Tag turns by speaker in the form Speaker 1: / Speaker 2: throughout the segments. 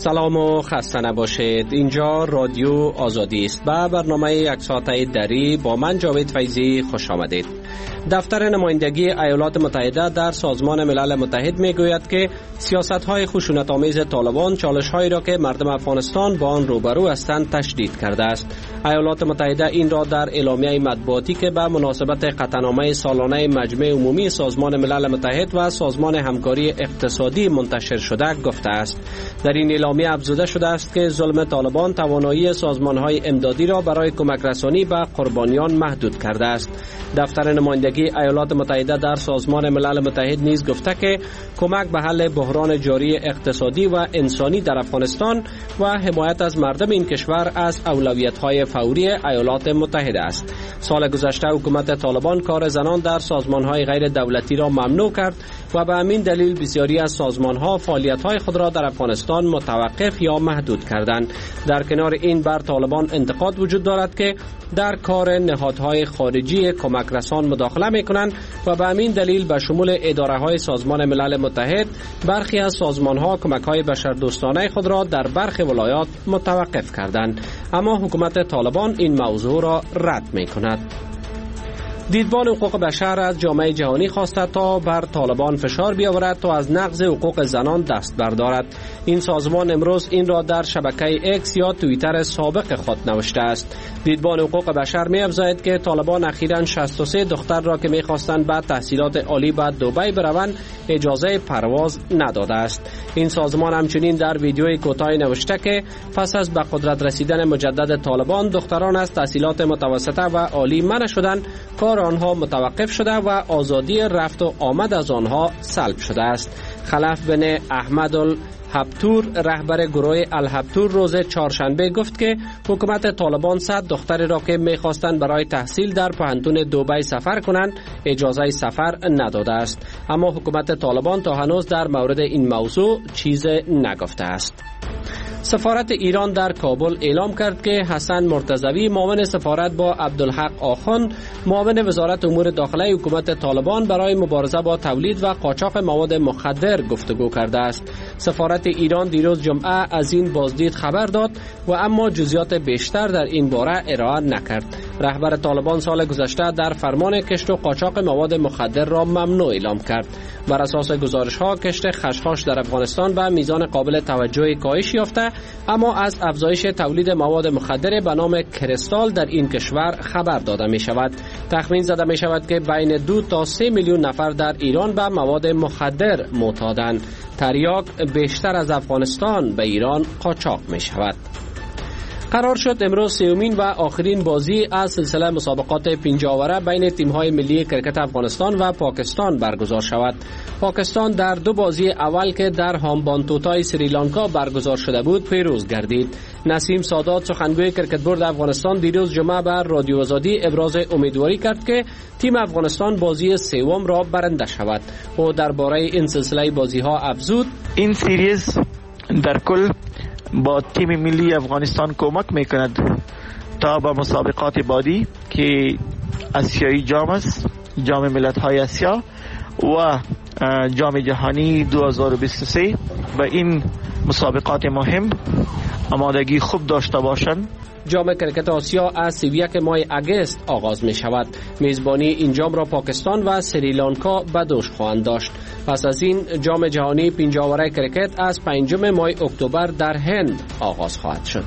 Speaker 1: سلام و خسته نباشید. اینجا رادیو آزادی است و برنامه یک ساعته دری با من جاوید فیضی خوش آمدید. دفتر نمایندگی ایالات متحده در سازمان ملل متحد میگوید که سیاست‌های خشونت‌آمیز طالبان چالش‌هایی را که مردم افغانستان با آن روبرو هستند تشدید کرده است. ایالات متحده این را در اعلامیه مطبوعاتی که به مناسبت قطعنامه سالانه مجمع عمومی سازمان ملل متحد و سازمان همکاری اقتصادی منتشر شده گفته است. در این اعلامیه افزوده شده است که ظلم طالبان توانایی سازمان‌های امدادی را برای کمک رسانی به قربانیان محدود کرده است. دفتر نمایندگی ایالات متحده در سازمان ملل متحد نیز گفته که کمک به حل بحران جاری اقتصادی و انسانی در افغانستان و حمایت از مردم این کشور از اولویت‌های فوری ایالات متحده است. سال گذشته حکومت طالبان کار زنان در سازمان‌های غیر دولتی را ممنوع کرد و به همین دلیل بسیاری از سازمان‌ها فعالیت‌های خود را در افغانستان متوقف یا محدود کردند. در کنار این بر طالبان انتقاد وجود دارد که در کار نهادهای خارجی کمک رسان مداخله می‌کنند و به همین دلیل به شمول اداره‌های سازمان ملل متحد برخی از سازمان‌ها کمک‌های بشردوستانه خود را در برخی ولایات متوقف کردند، اما حکومت طالبان این موضوع را رد می‌کند. دیدبان حقوق بشر از جامعه جهانی خواسته تا بر طالبان فشار بیاورد تا از نقض حقوق زنان دست بردارد. این سازمان امروز این را در شبکه اکس یا توییتر سابق خود نوشته است. دیدبان حقوق بشر می‌افزاید که طالبان اخیراً 63 دختر را که می‌خواستند به تحصیلات عالی به دبی بروند اجازه پرواز نداده است. این سازمان همچنین در ویدیوی کوتاهی نوشته که پس از به قدرت رسیدن مجدد طالبان دختران از تحصیلات متوسطه و عالی منع شدند، کار آنها متوقف شده و آزادی رفت و آمد از آنها سلب شده است. خلف بن احمد الهبتور رهبر گروه الهبتور روز چهارشنبه گفت که حکومت طالبان 100 دختری را که می‌خواستند برای تحصیل در پوهنتون دبی سفر کنند اجازه سفر نداده است، اما حکومت طالبان تا هنوز در مورد این موضوع چیز نگفته است. سفارت ایران در کابل اعلام کرد که حسن مرتضوی معاون سفارت با عبدالحق آخوند معاون وزارت امور داخله حکومت طالبان برای مبارزه با تولید و قاچاق مواد مخدر گفتگو کرده است. سفارت ایران دیروز جمعه از این بازدید خبر داد و اما جزئیات بیشتر در این باره ارائه نکرد. رهبر طالبان سال گذشته در فرمان کشت و قاچاق مواد مخدر را ممنوع اعلام کرد. بر اساس گزارش‌ها کشت خشخاش در افغانستان به میزان قابل توجهی کاهش یافته، اما از افزایش تولید مواد مخدر به نام کریستال در این کشور خبر داده می شود. تخمین زده می شود که بین 2 تا 3 میلیون نفر در ایران به مواد مخدر معتادند. تریاک بیشتر از افغانستان به ایران قاچاق می شود. قرار شد امروز سومین و آخرین بازی از سلسله مسابقات 5 آوره بین تیم‌های ملی کرکت افغانستان و پاکستان برگزار شود. پاکستان در 2 بازی اول که در هامبانتوتای سریلانکا برگزار شده بود پیروز گردید. نسیم سادات سخنگوی کرکت بورد افغانستان دیروز جمعه بر رادیو آزادی ابراز امیدواری کرد که تیم افغانستان بازی سوم را برنده شود. او درباره این سلسله بازی‌ها افزود:
Speaker 2: این سریز در کل با تیم ملی افغانستان کمک میکند تا با مسابقات بعدی که آسیایی جام است، جام ملت‌های آسیا و جام جهانی 2023 و این مسابقات مهم آمادگی خوب داشته باشند.
Speaker 1: جام کرکت آسیا از 31 ماه اگست آغاز می شود. میزبانی این جام را پاکستان و سریلانکا به دوش خواهند داشت. پس از این جام جهانی 5 آوره کرکت از 5 ماه اکتبر در هند آغاز خواهد شد.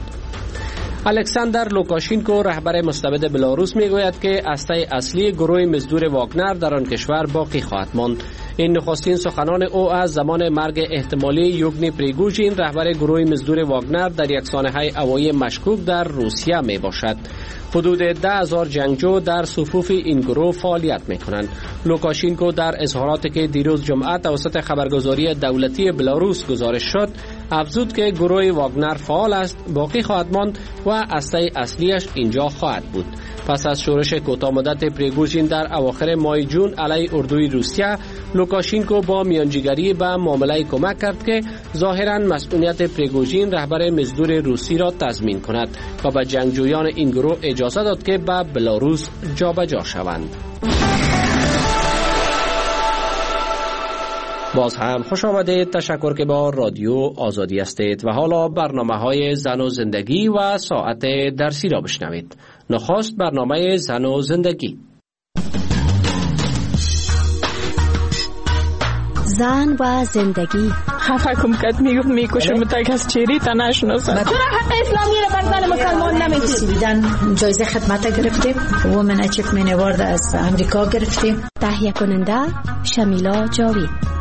Speaker 1: الکساندر لوکاشینکو رهبر مستبد بلاروس میگوید که هسته اصلی گروه مزدور واگنر در آن کشور باقی خواهد ماند. این نخستین سخنان او از زمان مرگ احتمالی یوگنی پریگوژین رهبر گروه مزدور واگنر در یک سانحه هوایی مشکوک در روسیه می باشد. حدود 10,000 جنگجو در صفوف این گروه فعالیت می کنند. لوکاشینکو در اظهاراتی که دیروز جمعه توسط خبرگزاری دولتی بلاروس گزارش شد افزود که گروه واگنر فعال است، باقی خواهد ماند و هسته اصلیش اینجا خواهد بود. پس از شورش کوتاه مدت پریگوژین در اواخر ماه جون علیه اردوی روسیه، لوکاشینکو با میانجیگری به معامله کمک کرد که ظاهراً مسئولیت پریگوژین رهبر مزدور روسی را تضمین کند و به جنگجویان این گروه اجازه داد که به بلاروس جابجا شوند. باز هم خوش آمدید. تشکر که با رادیو آزادی هستید و حالا برنامه‌های زن و زندگی و ساعت درسی را بشنوید. نخست برنامه زن و زندگی.
Speaker 3: زن و زندگی.
Speaker 4: خفه کم کد میکشه متک از چیری تا نشناسن.
Speaker 5: چرا حق اسلامی را بر زن مسلمان نمیدید؟
Speaker 6: جایزه خدمت گرفتیم. وومن اچیومنت اوارد از امریکا گرفتیم.
Speaker 3: تهیه کننده شمیلا جاوید.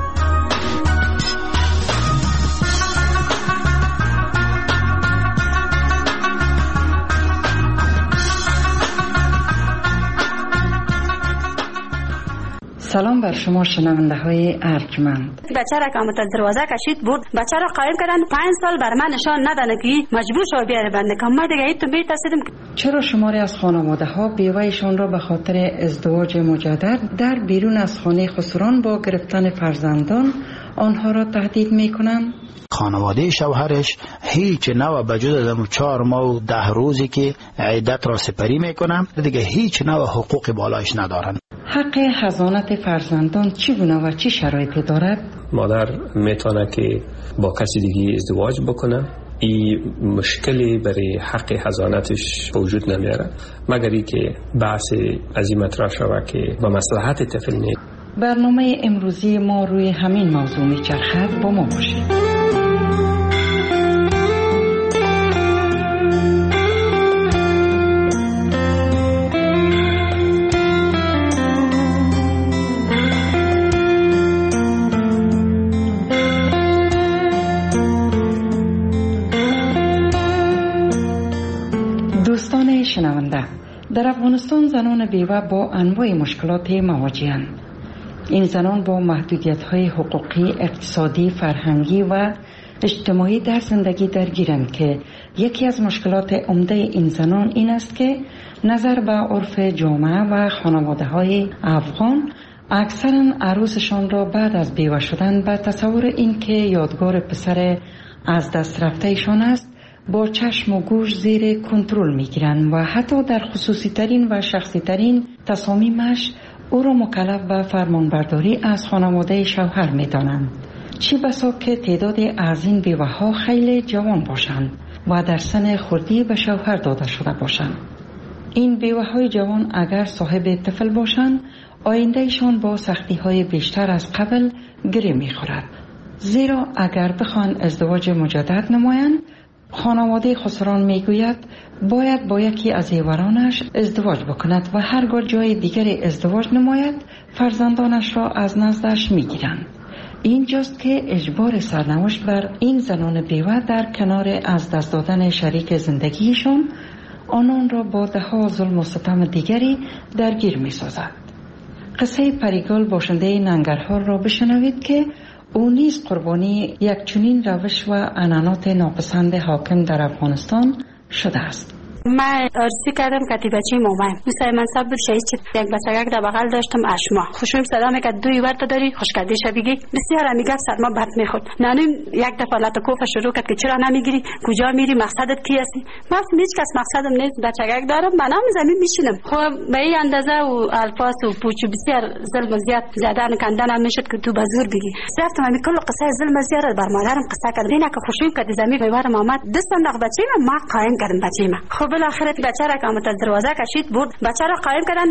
Speaker 7: سلام بر شما شنونده های ارجمند.
Speaker 8: بچه را که از دروازه کشید بود، بچه را قایم کردن 5 سال بر من نشان ندن که مجبور شو بیاره بنده کم. ما دیگه تو میترسیدم.
Speaker 7: چرا شماری از خانواده ها بیوهشان را به خاطر ازدواج مجدد در بیرون از خانه خسران با گرفتن فرزندان آنها را تهدید میکنند؟
Speaker 9: خانواده شوهرش هیچ نوع بجز از 4 ماه و 10 روزی که عدت را سپری میکنم دیگه هیچ نوع حقوق بالایش ندارند.
Speaker 7: حق حضانت فرزندان چگونه و چه شرایطی دارد؟
Speaker 10: مادر میتونه که با کسی دیگه ازدواج بکنه. این مشکلی برای حق حضانتش وجود نمیاره مگر ای که بحث از این مطرح شود که با مصلحت طفل نیست.
Speaker 7: برنامه امروزی ما روی همین موضوع میچرخد. با ما باشید. دوستان شنونده، در افغانستان زنان بیوه با انواع مشکلات مواجه‌اند. این زنان با محدودیت‌های حقوقی، اقتصادی، فرهنگی و اجتماعی در زندگی درگیرند که یکی از مشکلات عمده این زنان این است که نظر به عرف جامعه و خانواده‌های افغان اکثراً عروسشان را بعد از بیوه شدن به تصور این که یادگار پسر از دست رفته‌شان است با چشم و گوش زیر کنترل میگیرند و حتی در خصوصی ترین و شخصی ترین تصامیمش او را مکلف به فرمانبرداری از خانواده شوهر میدانند. چه بسا که تعداد از این بیوه ها خیلی جوان باشند و در سن خردی به شوهر داده شده باشند. این بیوه های جوان اگر صاحب طفل باشند آیندهشان با سختی های بیشتر از قبل گره میخورد، زیرا اگر بخوان ازدواج مجدد نمایند خانواده خسران میگوید باید با یکی از زیورانش ازدواج بکند و هرگاه جای دیگری ازدواج نماید فرزندانش را از نزدش میگیرند. اینجاست که اجبار سرنوشت بر این زنان بیوه در کنار از دست دادن شریک زندگیشان آنان را با ده‌ها ظلم و ستم دیگری درگیر می‌سازد. قصه پریگل باشنده ننگرهار را بشنوید که او نیز قربانی یک چنین روش و عنعنات ناپسند حاکم در افغانستان شده است.
Speaker 8: من آرزو کردم که بچه مامان مثل منصب بود شهید شد. یک بچگک در بغل داشتم اشما خوشم صدا میکرد دوی ورد داری خوش کردی شبیگی بسیار میگه سرما بد میخورد. نانیم یک دفعه لاتکوف شروع کرد که چرا نمیگیری کجا میری مقصدت کی هستی؟ من هیچ کس مقصدم نیست بچگک دارم منم زمین میشینم. خب به این اندازه و الفاظ و پوچ بسیار ظلم زیاد زدن کندن میشد که تو بازور بگی. رفتم همین کل قصه ظلم زیاد بر مادرم قصه کردم. اینا که خوشم کرد زمین میوارم آمد دستم داغ بچه ما قایم کردم بچه ما. خب بالاخره بچه را که از دروازه کشید بود بچه را قایم کردن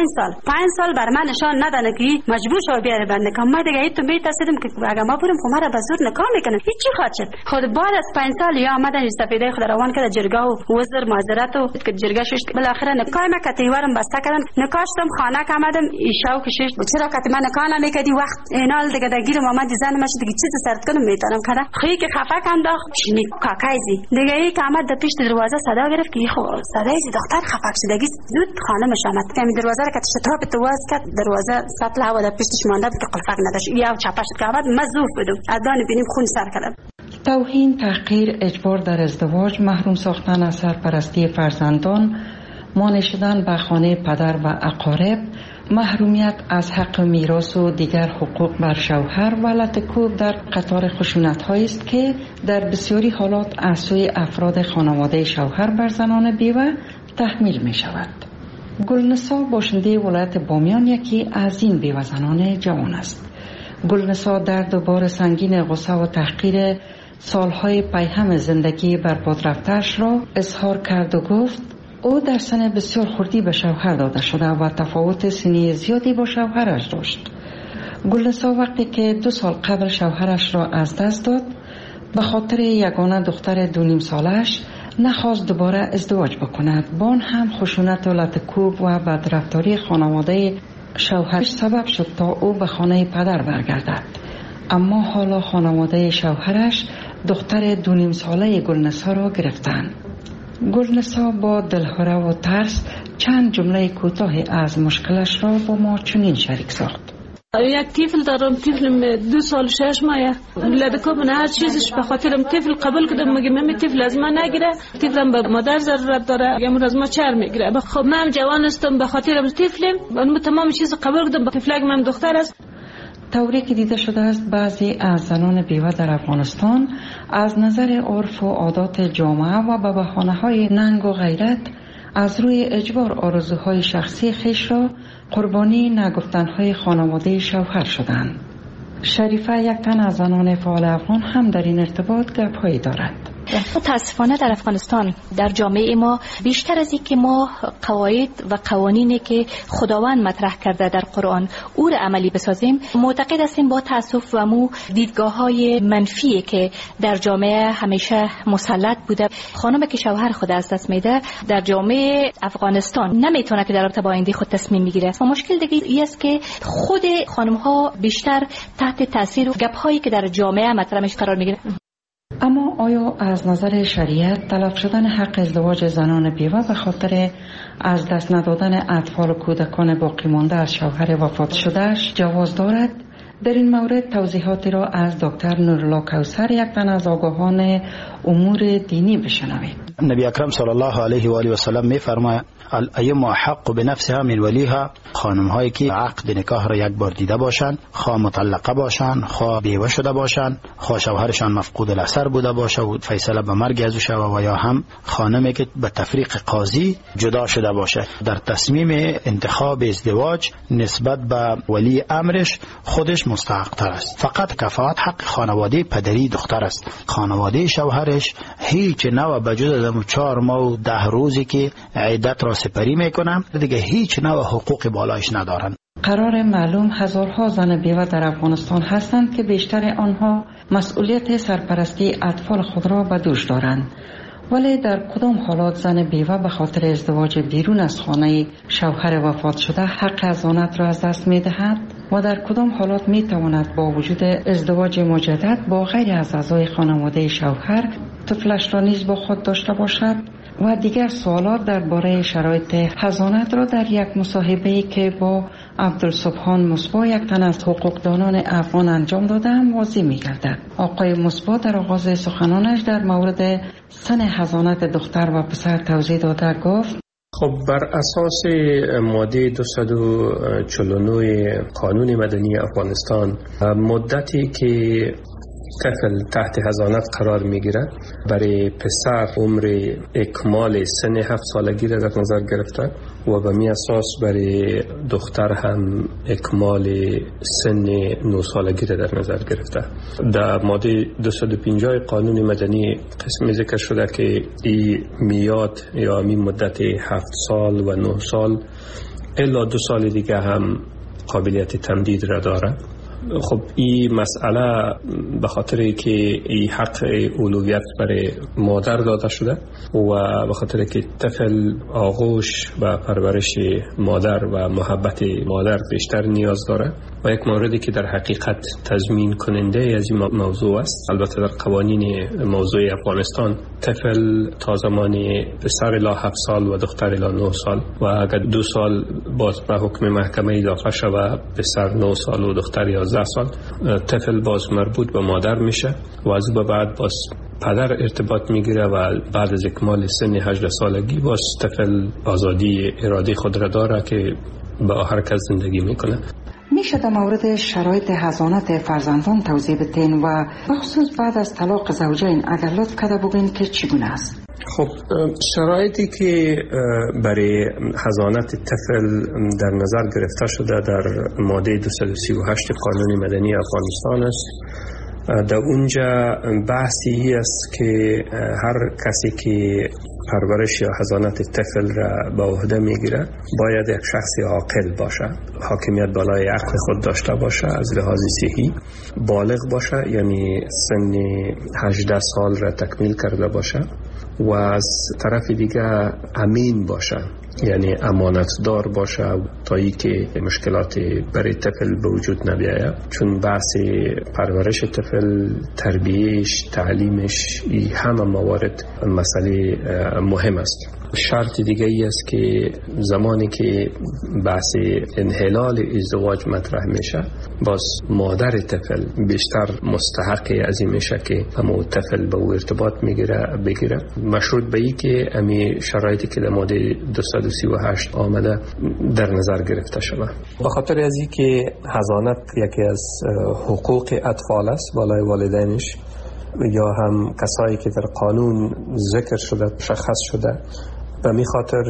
Speaker 8: 5 سال بر من نشان ندن که مجبور شو بیاره بنده کم. ما دیگه تو میترسیدم که اگه ما بریم خمر به زور نکاح میکنن هیچی خواهد شد. خود بعد از 5 سال یا آمدن سفیده خود روان کرد جرگه و وزیر معذرت و که جرگه شش بالاخره نکاح ما کتیوارم بسته کردن. نکاشتم خانه که آمدم ایشاو کشش چرا که من نکاح نمیکردی وقت اینال دیگه درگیر محمد زن مش دیگه چیز سرت کنم میتونم کردم خیلی که خفه انداخت چنی کاکایزی دیگه ای که آمد در پیش دروازه صدا گرفت که خو صدای دختر خفه شدگی زود خانمش آمد که می دروازه را که شتاب تو واز کرد دروازه سطل هوا در پیشش مانده بود که قلفک نداشت یا چپش که آمد مزوف بدم ادان بینیم خون سر کردم.
Speaker 7: توهین، تحقیر، اجبار در ازدواج، محروم ساختن از سرپرستی فرزندان، مانع شدن به خانه پدر و اقارب، محرومیت از حق میراث و دیگر حقوق بر شوهر و لطکوب در قطار خشونت‌هایی است که در بسیاری حالات از سوی افراد خانواده شوهر بر زنان بیوه تحمیل می شود. گلنسا باشنده ولایت بامیان یکی از این بیوه زنان جوان است. گلنسا در دوباره سنگین غصه و تحقیر سالهای پیهم زندگی برباد رفته‌اش را اظهار کرد و گفت او در سن بسیار خردی به شوهر داده شده و تفاوت سنی زیادی با شوهرش داشت. گلنسا وقتی که 2 سال قبل شوهرش را از دست داد به خاطر یگانه دختر 2.5 سالش نخواست دوباره ازدواج بکند. بان هم خشونت و لطکوب و بدرفتاری خانواده شوهرش سبب شد تا او به خانه پدر برگردد. اما حالا خانواده شوهرش دختر 2.5 ساله گلنسا را گرفتند. گلنسا با دلهره و ترس چند جمله کوتاه از مشکلش را با ما چنین شریک ساخت.
Speaker 11: یک طفل دارم، طفلم 2 سال 6 ماه. لدکو من هر چیزش به خاطرم طفل قبول کردم، مگه من طفل از من نگیره؟ طفلم به مادر ضرورت داره، اگه از ما چر میگیره. خب من جوان هستم، به خاطرم طفلم من تمام چیز قبول کردم. طفلک من دختر است.
Speaker 7: طوری که دیده شده است بعضی از زنان بیوه در افغانستان از نظر عرف و عادات جامعه و به بهانه‌های ننگ و غیرت از روی اجبار آرزوهای شخصی خیش را قربانی نگفتنهای خانواده شوهر شدند. شریفه یک تن از زنان فعال افغان هم در این ارتباط گپ‌هایی دارد.
Speaker 12: متاسفانه در افغانستان در جامعه ما بیشتر از این که ما قواعد و قوانینی که خداوند مطرح کرده در قرآن او را عملی بسازیم، معتقد هستیم با تأسف و مو دیدگاه‌های منفی که در جامعه همیشه مسلط بوده. خانمی که شوهر خود از دست میده در جامعه افغانستان نمیتونه که در رابطه با آینده خود تصمیم بگیره. و مشکل دیگه این است که خود خانم‌ها بیشتر تحت تاثیر گپ‌هایی که در جامعه مطرح میشه قرار میگیره.
Speaker 7: اما آیا از نظر شریعت طلب شدن حق ازدواج زنان بیوه به خاطر از دست ندادن اطفال و کودکان باقی مانده از شوهر وفات شدهش جواز دارد؟ در این مورد توضیحاتی را از دکتر نورالله کوثر، یک تن از آگاهان امور دینی، بشنوید.
Speaker 9: نبی اکرم صلی الله علیه و آله و سلم می‌فرماید الایما حق بنفسها من ولیها، خانم هایی که عقد نکاح را یک بار دیده باشند، خواه مطلقه باشند، خواه بیوه شده باشند، خواه شوهرشان مفقود الاثر بوده باشه و فیصله به مرگ از او شود، و یا هم خانمی که به تفریق قاضی جدا شده باشه، در تصمیم انتخاب ازدواج نسبت به ولی امرش خودش مستحق تر است. فقط کفایت حق خانواده پدری دختر است. خانواده شوهرش هیچ نوع بجز 4 ماه و 10 روزی که عدت را سپری میکنم دیگه هیچ نوع حقوق بالایش ندارن.
Speaker 7: قرار معلوم هزارها زن بیوه در افغانستان هستند که بیشتر آنها مسئولیت سرپرستی اطفال خود را به دوش دارند. ولی در کدام حالات زن بیوه به خاطر ازدواج بیرون از خانه شوهر وفات شده حق حضانت را از دست می دهد و در کدام حالات می تواند با وجود ازدواج مجدد با غیر از اعضای خانواده شوهر طفلش را نیز با خود داشته باشد؟ و دیگر سوالات درباره شرایط حضانت را در یک مصاحبه‌ای که با عبدالسبحان مصباح، یک تن از حقوقدانان افغان، انجام دادم واضح می‌گردد. آقای مصباح در آغاز سخنانش در مورد سن حضانت دختر و پسر توضیح داده گفت:
Speaker 10: خب بر اساس ماده 249 قانون مدنی افغانستان مدتی که طفل تحت حضانت قرار میگیره برای پسر عمر اکمال سن 7 سالگی را در نظر گرفته و به می اساس برای دختر هم اکمال سن 9 سالگی را در نظر گرفته. در ماده 250 قانون مدنی قسمی ذکر شده که این میاد یا این مدت 7 سال و 9 سال الا 2 سال دیگه هم قابلیت تمدید را داره. خب این مسئله به خاطر که این حق اولویت برای مادر داده شده و به خاطر که طفل آغوش و پرورش مادر و محبت مادر بیشتر نیاز داره و یک موردی که در حقیقت تضمین کننده از این موضوع است. البته در قوانین موضوع افغانستان طفل تا زمان پسر الی 7 سال و دختر الی 9 سال و اگر 2 سال باز به حکم محکمه اضافه شود پسر 9 سال و دختر 11 سال طفل باز مربوط به مادر میشه و از به بعد باز پدر ارتباط میگیره و بعد از اکمال سن 18 سالگی باز طفل آزادی اراده خود را داره که با هر کس زندگی میکنه.
Speaker 7: میشه در مورد شرایط حضانت فرزندان توضیح بدین و بخصوص بعد از طلاق زوجین اگر لطف کرده بگین که چگونه است؟
Speaker 10: خب شرایطی که برای حضانت طفل در نظر گرفته شده در ماده 238 قانون مدنی افغانستان است. در اونجا بحثی است که هر کسی که پرورش یا حضانت طفل را به عهده میگیره باید یک شخص عاقل باشه، حاکمیت بالای عقل خود داشته باشه، از لحاظ صحی بالغ باشه، یعنی سن 18 سال را تکمیل کرده باشه و از طرف دیگه امین باشه، یعنی امانتدار باشه تا ای که مشکلات برای طفل به وجود نبیاید. چون بحث پرورش طفل، تربیهش، تعلیمش، همه موارد مسئله مهم است. شرط دیگه ای است که زمانی که بحث انحلال ازدواج مطرح میشه، باز مادر طفل بیشتر مستحق از این میشه که همون طفل به او ارتباط بگیره، مشروط به این که امی شرایطی که در ماده 238 آمده در نظر گرفته شود. به خاطر از این که حضانت یکی از حقوق اطفال است بالای والدینش، یا هم کسایی که در قانون ذکر شده، شخص شده، و می خاطر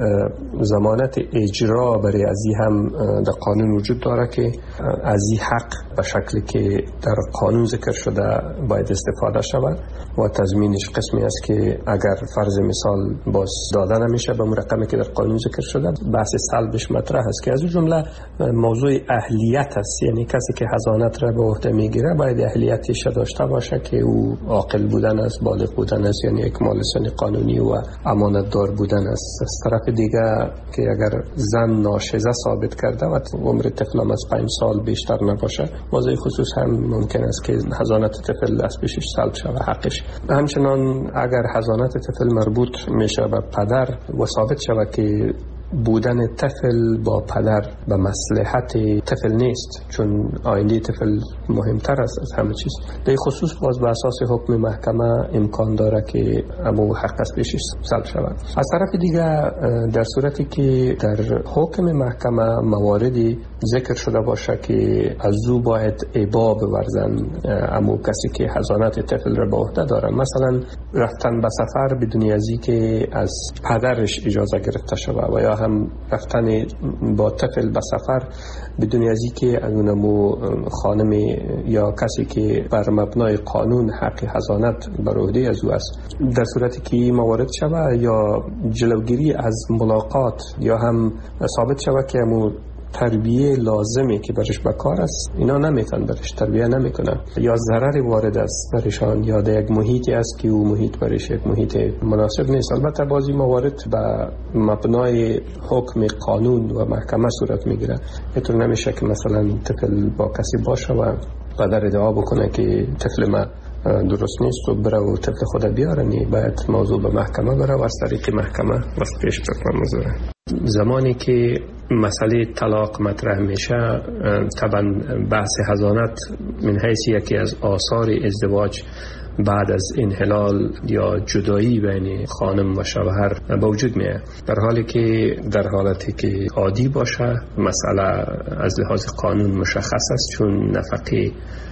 Speaker 10: ضمانت اجرا برای ازی هم در قانون وجود داره که ازی حق به شکلی که در قانون ذکر شده باید استفاده شود و تضمینش قسمی است که اگر فرض مثال باز داده نمیشه به رقمی که در قانون ذکر شده، بحث سلبش مطرح است که از جمله موضوع اهلیت است. یعنی کسی که حضانت را به عهده میگیره باید اهلیتش داشته باشه که او عاقل بودن است، بالغ بودن است، یعنی اکمال سن قانونی و امانت دار بودن است. از طرف دیگه که اگر زن ناشزه ثابت کرده و عمر طفل از 5 سال بیشتر نباشه، موضوع خصوص هم ممکن است که حضانت طفل از پیشش سلب شود حقش. همچنان اگر حضانت طفل مربوط میشه به پدر و ثابت شود که بودن طفل با پدر به مصلحت طفل نیست، چون آینده طفل مهمتر است از همه چیز، در خصوص باز به اساس حکم محکمه امکان داره که ابو حق از پیشش سلب شود. از طرف دیگه در صورتی که در حکم محکمه مواردی ذکر شده باشه که از او باید ابا بورزن امو کسی که حضانت طفل را به عهده داره، مثلا رفتن به سفر بدون ازی که از پدرش اجازه گرفته شود، و یا هم رفتن با طفل به سفر بدون ازی که از اونمو خانم یا کسی که بر مبنای قانون حق حضانت بر عهده از او است، در صورتی که موارد شود یا جلوگیری از ملاقات یا هم ثابت شود که امو تربیه لازمی که برش بکار است اینا نمیتون برش تربیه نمیکنه، یا ضرر وارد است برشان، یا در یک محیطی است که او محیط برش یک محیط مناسب نیست. البته بعضی موارد به مبنای حکم قانون و محکمه صورت میگیره. اینطور نمیشه که مثلا طفل با کسی باشه و پدر ادعا بکنه که طفل ما درست نیست و بره و طفل خود بیاره، باید موضوع به محکمه بره و از طریق محکمه واسه پیش بکنه موضوع. زمانی که مسئله طلاق مطرح میشه، طبعا بحث حضانت من حیث یکی از آثار ازدواج بعد از انحلال یا جدایی بین خانم و شوهر به وجود میاد، در حالی که در حالتی که عادی باشه مسئله از لحاظ قانون مشخص است، چون نفقه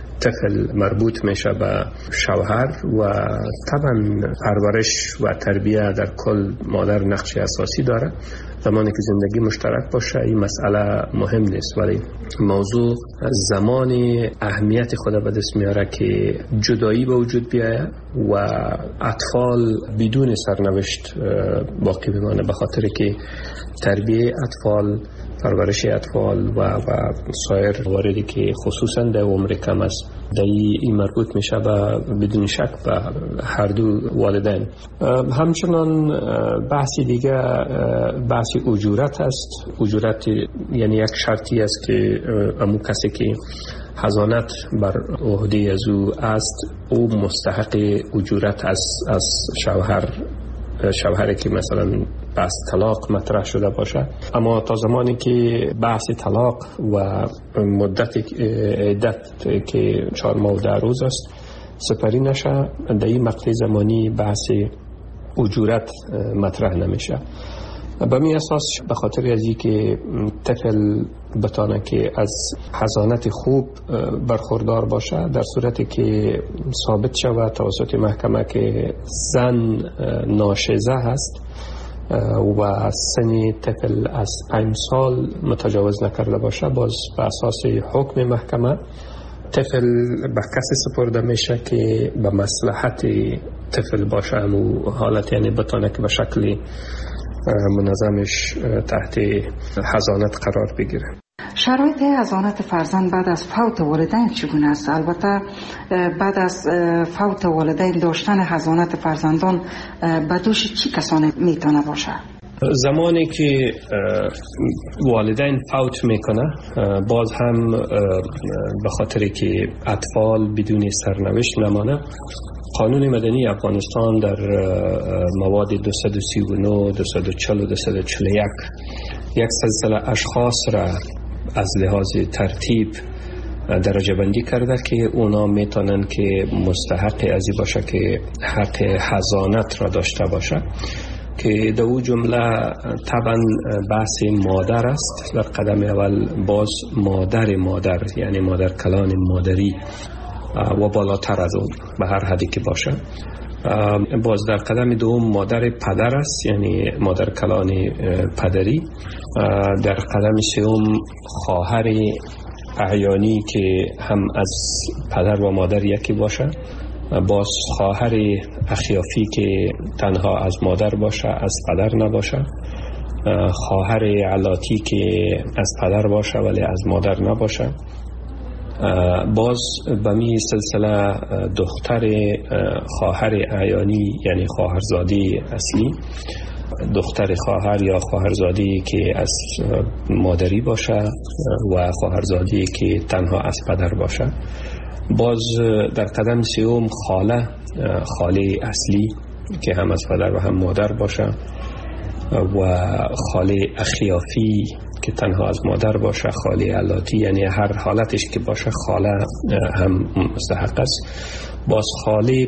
Speaker 10: طفل مربوط میشه به شوهر و طبعا پرورش و تربیه در کل مادر نقش اساسی داره. زمانی که زندگی مشترک باشه این مسئله مهم نیست، ولی موضوع زمان اهمیت خود به دست میاره که جدایی به وجود بیاید و اطفال بدون سرنوشت باقی بمانه، به خاطر که تربیه اطفال، پرورش اطفال و سایر مواردی که خصوصا در عمر کم است در این مربوط میشه بدون شک به هر دو والدین. همچنان بحثی دیگه بحث اجورت است. اجورت یعنی یک شرطی است که امو کسی که حضانت بر عهده از او است او مستحق اجورت از شوهری که مثلا بحث طلاق مطرح شده باشه. اما تا زمانی که بحث طلاق و مدت عدت که 4 ماه و 10 روز است سپری نشه، در این مقطع زمانی بحث اجورت مطرح نمیشه. به می اساس به خاطر از اینکه طفل بتانه که از حضانت خوب برخوردار باشه، در صورتی که ثابت شود توسط محکمه که زن ناشزه هست و سن طفل از 5 سال متجاوز نکرده باشه، باز به اساس حکم محکمه طفل به کسی سپرده میشه که به مصلحت طفل باشه و حالت یعنی بتانه که به شکل منظمش تحت حضانت قرار بگیره.
Speaker 7: شرایط حضانت فرزند بعد از فوت والدین چگونه است؟ البته بعد از فوت والدین داشتن حضانت فرزندان به دوش چی کسانی میتونه باشه؟
Speaker 10: زمانی که والدین فوت میکنه، باز هم به خاطر که اطفال بدون سرنوشت نمانه، قانون مدنی افغانستان در مواد 239 240 و 241 یک سلسله اشخاص را از لحاظ ترتیب درجه بندی کرده که اونا میتونن که مستحق ازی باشه که حق حضانت را داشته باشه، که در اون جمله طبعا بحث مادر است. در قدم اول باز مادر یعنی مادر کلان مادری و بالاتر از اون به هر حدی که باشه. باز در قدم دوم مادر پدر است، یعنی مادر کلان پدری. در قدم سوم خواهر اعیانی که هم از پدر و مادر یکی باشه. باز خواهر اخیافی که تنها از مادر باشه، از پدر نباشه. خواهر علاتی که از پدر باشه ولی از مادر نباشه. باز به می سلسله دختر خواهر اعیانی یعنی خواهرزادی اصلی، دختر خواهر یا خواهرزادی که از مادری باشه و خواهرزادی که تنها از پدر باشه. باز در قدم سوم خاله اصلی که هم از پدر و هم مادر باشه و خاله اخیافی که تنها از مادر باشه. خاله علاتی یعنی هر حالتش که باشه خاله هم مستحق است. باز خاله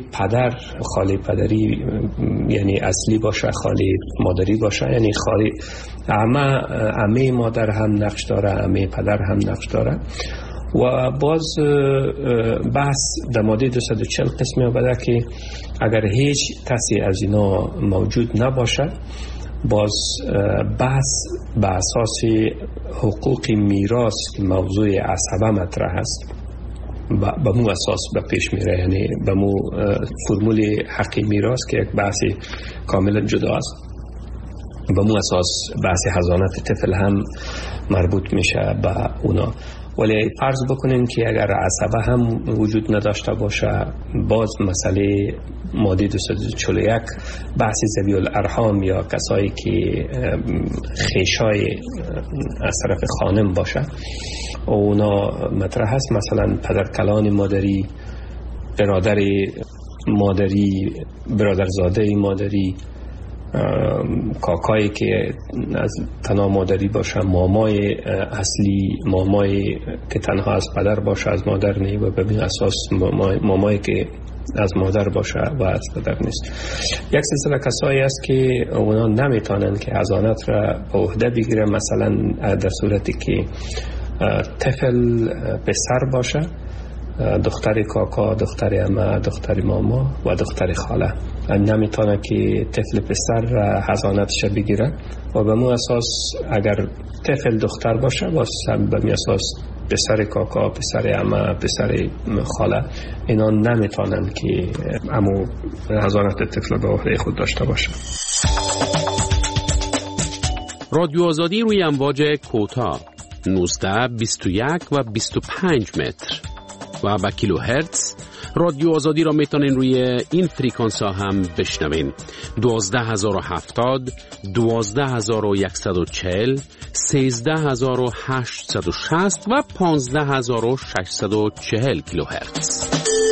Speaker 10: پدری یعنی اصلی باشه، خاله مادری باشه، یعنی خاله عمه مادر هم نقش داره، عمه پدر هم نقش داره. و باز بحث در ماده 240 قسمی آمده که اگر هیچ کسی از اینا موجود نباشه، باز بحث به اساس حقوق میراث که موضوع عصبه مطرح است به مو اساس به پیش میره، یعنی به مو فرمول حق میراث که یک بحث کاملا جدا است، به مو اساس بحث حضانت طفل هم مربوط میشه به اونا. ولی فرض بکنین که اگر عصبه هم وجود نداشته باشه، باز مسئله ماده 241 بحث ذوی الارحام یا کسایی که خیشای از طرف خانم باشه اونا مطرح هست. مثلا پدرکلان مادری، برادر مادری، برادرزاده مادری، کاکایی که از تنها مادری باشه، مامای اصلی، مامای که تنها از پدر باشه از مادر نه و به اساس مامایی که از مادر باشه و از پدر نیست. یک سلسله کسایی است که اونا نمیتونن که حضانت را به عهده بگیرن، مثلا در صورتی که طفل پسر باشه، دختر کاکا، دختر عمه، دختر ماما و دختر خاله نمیتونه که طفل پسر حضانتش بگیره و به مو اساس اگر طفل دختر باشه باز به می اساس پسر کاکا، پسر عمه، پسر خاله اینا نمیتونن که امو حضانت طفل به عهده خود داشته باشه.
Speaker 1: رادیو آزادی روی امواج کوتاه 19 21 و 25 متر و با کیلو هرتز. رادیو آزادی را میتونین روی این فریکانس ها هم بشنوین: 12070 12140 13860 و 15640 کیلو هرتز.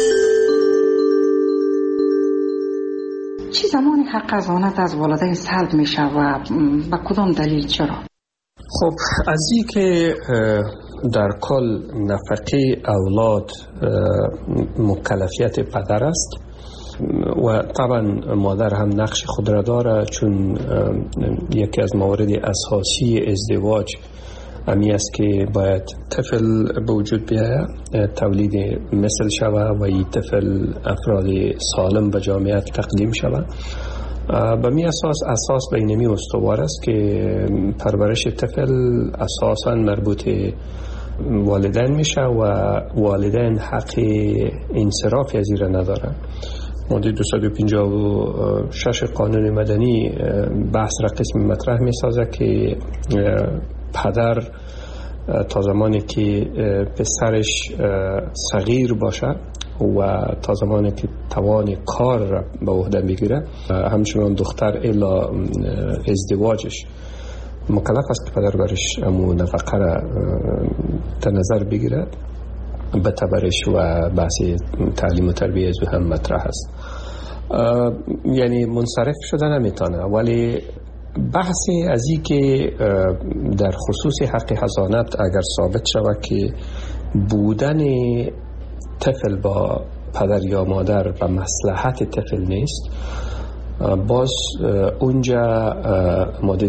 Speaker 7: چه زمانی حق حضانت از والدین سلب میشه و به کدام دلیل چرا؟
Speaker 10: خب از این که در کل نفقه اولاد مکلفیت پدر است و طبعا مادر هم نقش خود را داره، چون یکی از موارد اساسی ازدواج امی است که باید طفل به وجود بیاید، تولید مثل شود و این طفل افراد سالم به جامعه تقدیم شود. به می اساس بینمی استوار است که پرورش طفل اساساً مربوط والدین میشه و والدین حق انصراف از این نداره. ماده 256 قانون مدنی بحث را قسم مطرح می سازه که پدر تا زمانی که پسرش صغیر باشه و تا زمانی که توان کار را به عهده بگیره، همچنان دختر الا ازدواجش مکلف است که پدر برش امو نفقه را در نظر بگیره. به تبرش و بحث تعلیم و تربیه از هم مطرح است. یعنی منصرف شده نمیتونه، ولی بحثی از این که در خصوص حق حضانت اگر ثابت شود که بودن طفل با پدر یا مادر به مصلحت طفل نیست، باز اونجا ماده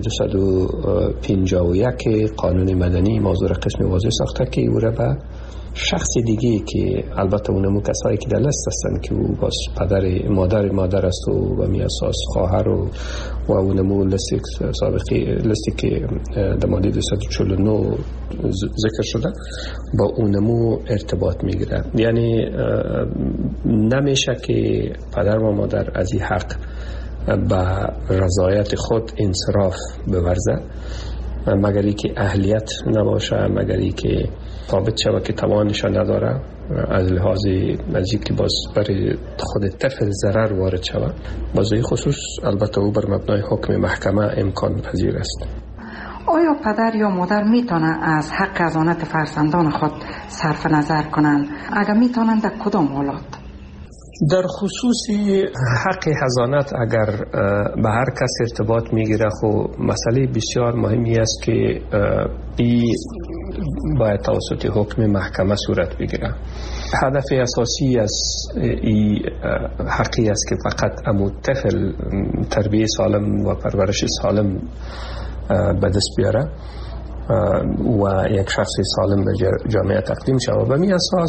Speaker 10: 251 قانون مدنی موضوع قسم واضح ساخته که او را به شخص دیگه که البته اونمو کسایی که در لست هستن که او باز پدر مادر است و به می اساس خواهر و اونمو لستی که در ماده 249 ذکر شده با اونمو ارتباط میگیره. یعنی نمیشه که پدر و مادر از این حق به رضایت خود انصراف بورزه مگری که اهلیت نباشه، مگری که ثابت شود که توانش نداره، از لحاظ از که باز برای خود طفل ضرر وارد شود. باز این خصوص البته او بر مبنای حکم محکمه امکان پذیر است.
Speaker 7: آیا پدر یا مادر میتونن از حق حضانت فرزندان خود صرف نظر کنند؟ اگر میتونن در کدام حالات؟
Speaker 10: در خصوص حق حضانت اگر به هر کس ارتباط میگیره، خب مسئله بسیار مهمی است که این باید توسط حکم محکمه صورت بگیره. هدف اساسی از این حقی است که فقط امو طفل تربیه سالم و پرورش سالم به دست بیاره و یک شخص سالم به جامعه تقدیم شود. به می اساس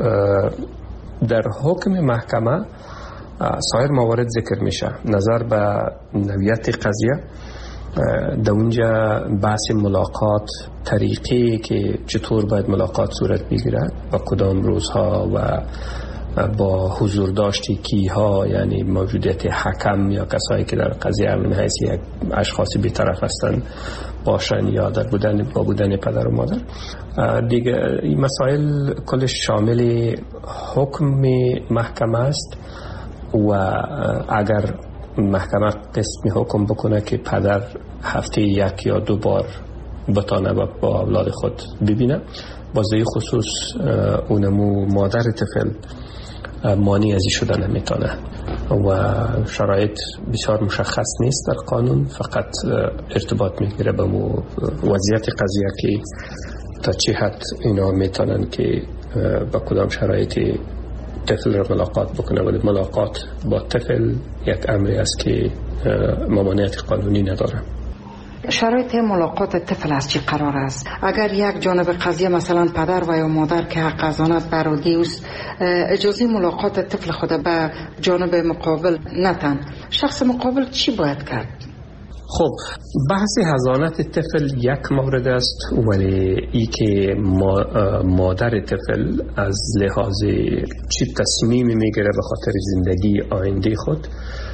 Speaker 10: در حکم محکمه سایر موارد ذکر میشه. نظر به نوعیت قضیه، در اونجا بحث ملاقات، طریقی که چطور باید ملاقات صورت بگیرد، با کدام روزها و با حضور داشتی کیها، یعنی موجودیت حکم یا کسایی که در قضیه من حیث یک اشخاصی بی‌طرف هستند باشن یا در با بودن پدر و مادر. دیگه این مسائل کلش شامل حکم محکمه است و اگر محکمه قسم حکم بکنه که پدر هفته 1 یا 2 بار بتانه با اولاد خود ببینه، بازده خصوص اونمو مادر طفل مانی ازی شدن نمیتونه و شرایط بسیار مشخص نیست در قانون، فقط ارتباط میگیره به وضعیت قضیه که تا چه حد اینا میتونن که با کدام شرایطی طفل را ملاقات بکنه. ولی ملاقات با طفل یک امری است که ممانعت قانونی نداره.
Speaker 7: شرایط ملاقات طفل از چی قرار است؟ اگر یک جانب قضیه مثلا پدر و یا مادر که حق حضانت برادی است اجازه ملاقات طفل خود به جانب مقابل نتن، شخص مقابل چی باید کرد؟
Speaker 10: خب بحث حضانت طفل یک مورد است، ولی ای که مادر طفل از لحاظ چی تصمیمی میگیره به خاطر زندگی آینده خود،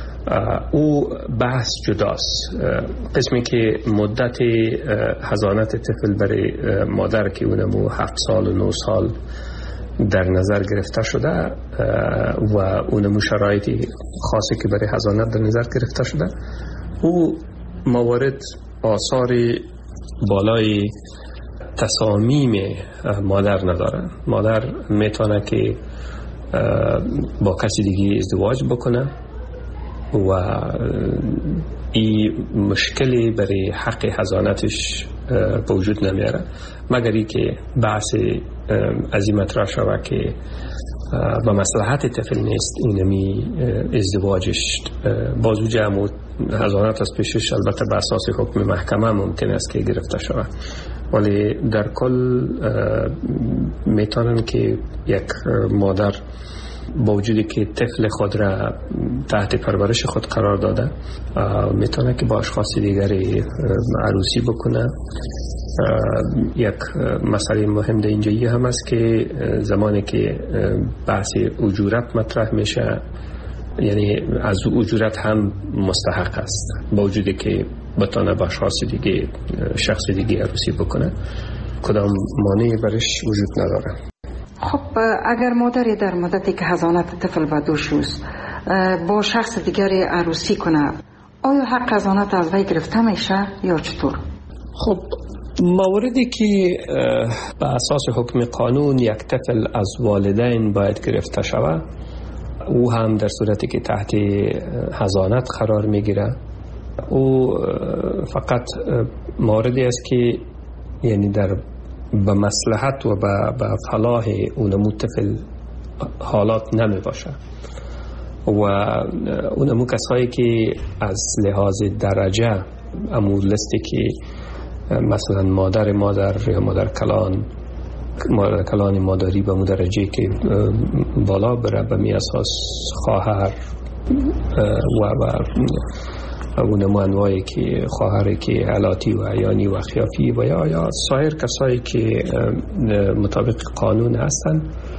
Speaker 10: او بحث جداست. قسمی که مدت حضانت طفل برای مادر که اونمو 7 سال و 9 سال در نظر گرفته شده و اونمو شرایطی خاصی که برای حضانت در نظر گرفته شده، او موارد آثار بالای تصامیم مادر نداره. مادر میتونه که با کسی دیگه ازدواج بکنه و این مشکلی برای حق حضانتش به وجود نمیاره، مگر که بحث از این مطرح شود که به مصلحت طفل نیست اینمی ازدواجش بازو جمع حضانت از پیشش، البته به اساس حکم محکمه ممکن است که گرفته شود، ولی در کل میتونن که یک مادر با وجودی که طفل خود را تحت پرورش خود قرار داده میتونه که با اشخاص دیگری عروسی بکنه. یک مسئله مهم در اینجایی هم است که زمانی که بحث اجورت مطرح میشه، یعنی از اجورت هم مستحق است با وجودی که بتونه با اشخاص دیگه شخص دیگه عروسی بکنه، کدام مانعی برش وجود نداره.
Speaker 7: خب اگر مادری در مدتی که حضانت طفل به دوش است با شخص دیگری عروسی کنه، آیا حق حضانت از وی گرفته میشه یا چطور؟
Speaker 10: خب موردی که به اساس حکم قانون یک طفل از والدین باید گرفته شود، او هم در صورتی که تحت حضانت قرار میگیره، او فقط موردی است که یعنی در به مصلحت و به فلاح اونمو طفل حالات نمی باشه و اونمو کسایی که از لحاظ درجه امو لستی که مثلا مادر یا مادر کلان مادری به مو درجه که بالا بره، به می اساس خواهر و اونمو انواعی که خواهری که علاتی و عیانی و خیافی و یا سایر کسایی که مطابق قانون هستن،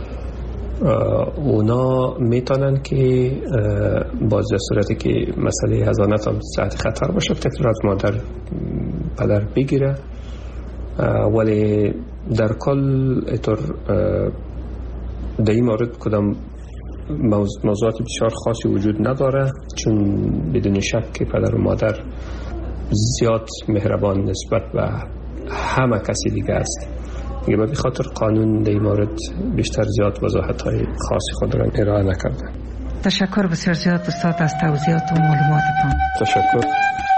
Speaker 10: اونا میتونن که باز در صورتی که مسئله حضانت هم تحت خطر باشه طفل از مادر پدر بگیره، ولی در کل اطور در این مورد کدام موضوعات بسیار خاصی وجود نداره، چون بدون شک که پدر و مادر زیاد مهربان نسبت به همه کسی دیگه است. دیگه به خاطر قانون در این مورد بیشتر زیاد وضاحت‌های خاصی خود را ارائه نکرده.
Speaker 7: تشکر بسیار زیاد استاد از توضیحات و معلوماتتون.
Speaker 10: تشکر.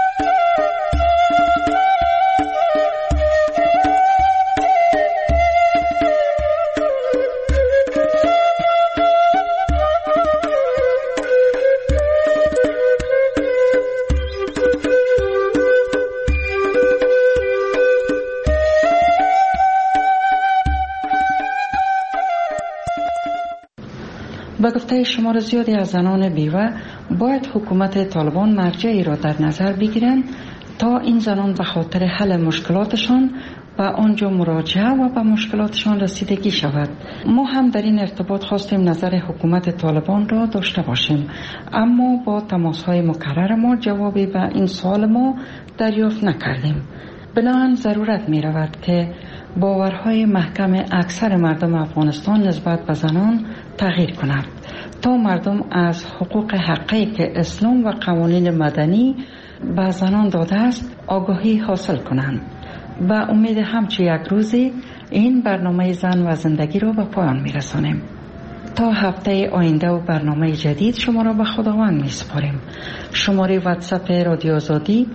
Speaker 7: به گفته شمار زیادی از زنان بیوه باید حکومت طالبان مرجعی را در نظر بگیرند تا این زنان به خاطر حل مشکلاتشان به آنجا مراجعه و به مشکلاتشان رسیدگی شود. ما هم در این ارتباط خواستیم نظر حکومت طالبان را داشته باشیم، اما با تماس‌های مکرر ما جوابی به این سوال ما دریافت نکردیم. بنابراین ضرورت می رود که باورهای محکم اکثر مردم افغانستان نسبت به زنان تغییر کند تا مردم از حقوق حقی که اسلام و قوانین مدنی به زنان داده است آگاهی حاصل کنند. به امید همچه یک روزی این برنامه زن و زندگی را به پایان می رسانیم. تا هفته آینده و برنامه جدید شما را به خداوند می سپاریم. شماره واتساپ رادیو آزادی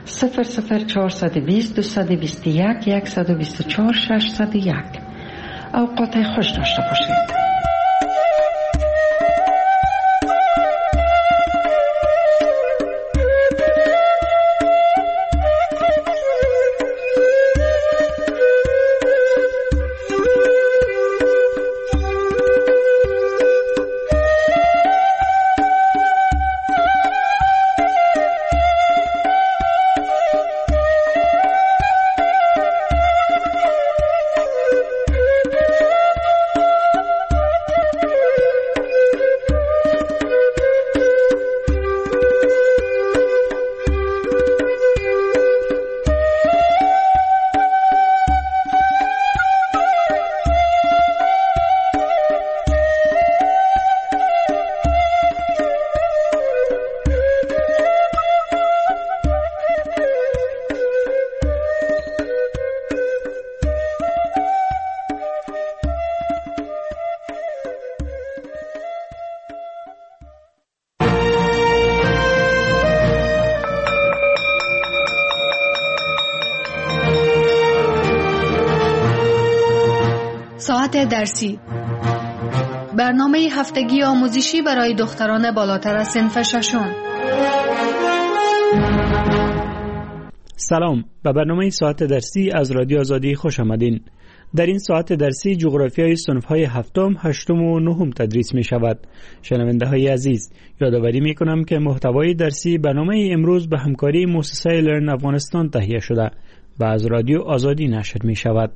Speaker 7: 00420 221 124 601. اوقات خوش داشته باشید.
Speaker 13: ساعت درسی، برنامه هفتگی آموزشی برای دختران بالاتر از صنف ششم.
Speaker 14: سلام، به برنامه ساعت درسی از رادیو آزادی خوش آمدین. در این ساعت درسی جغرافیای صنف‌های هفتم، هشتم و نهم تدریس می شود. شنونده های عزیز، یادآوری می کنم که محتوای درسی برنامه امروز به همکاری مؤسسه لرن افغانستان تهیه شده و از رادیو آزادی نشر می شود.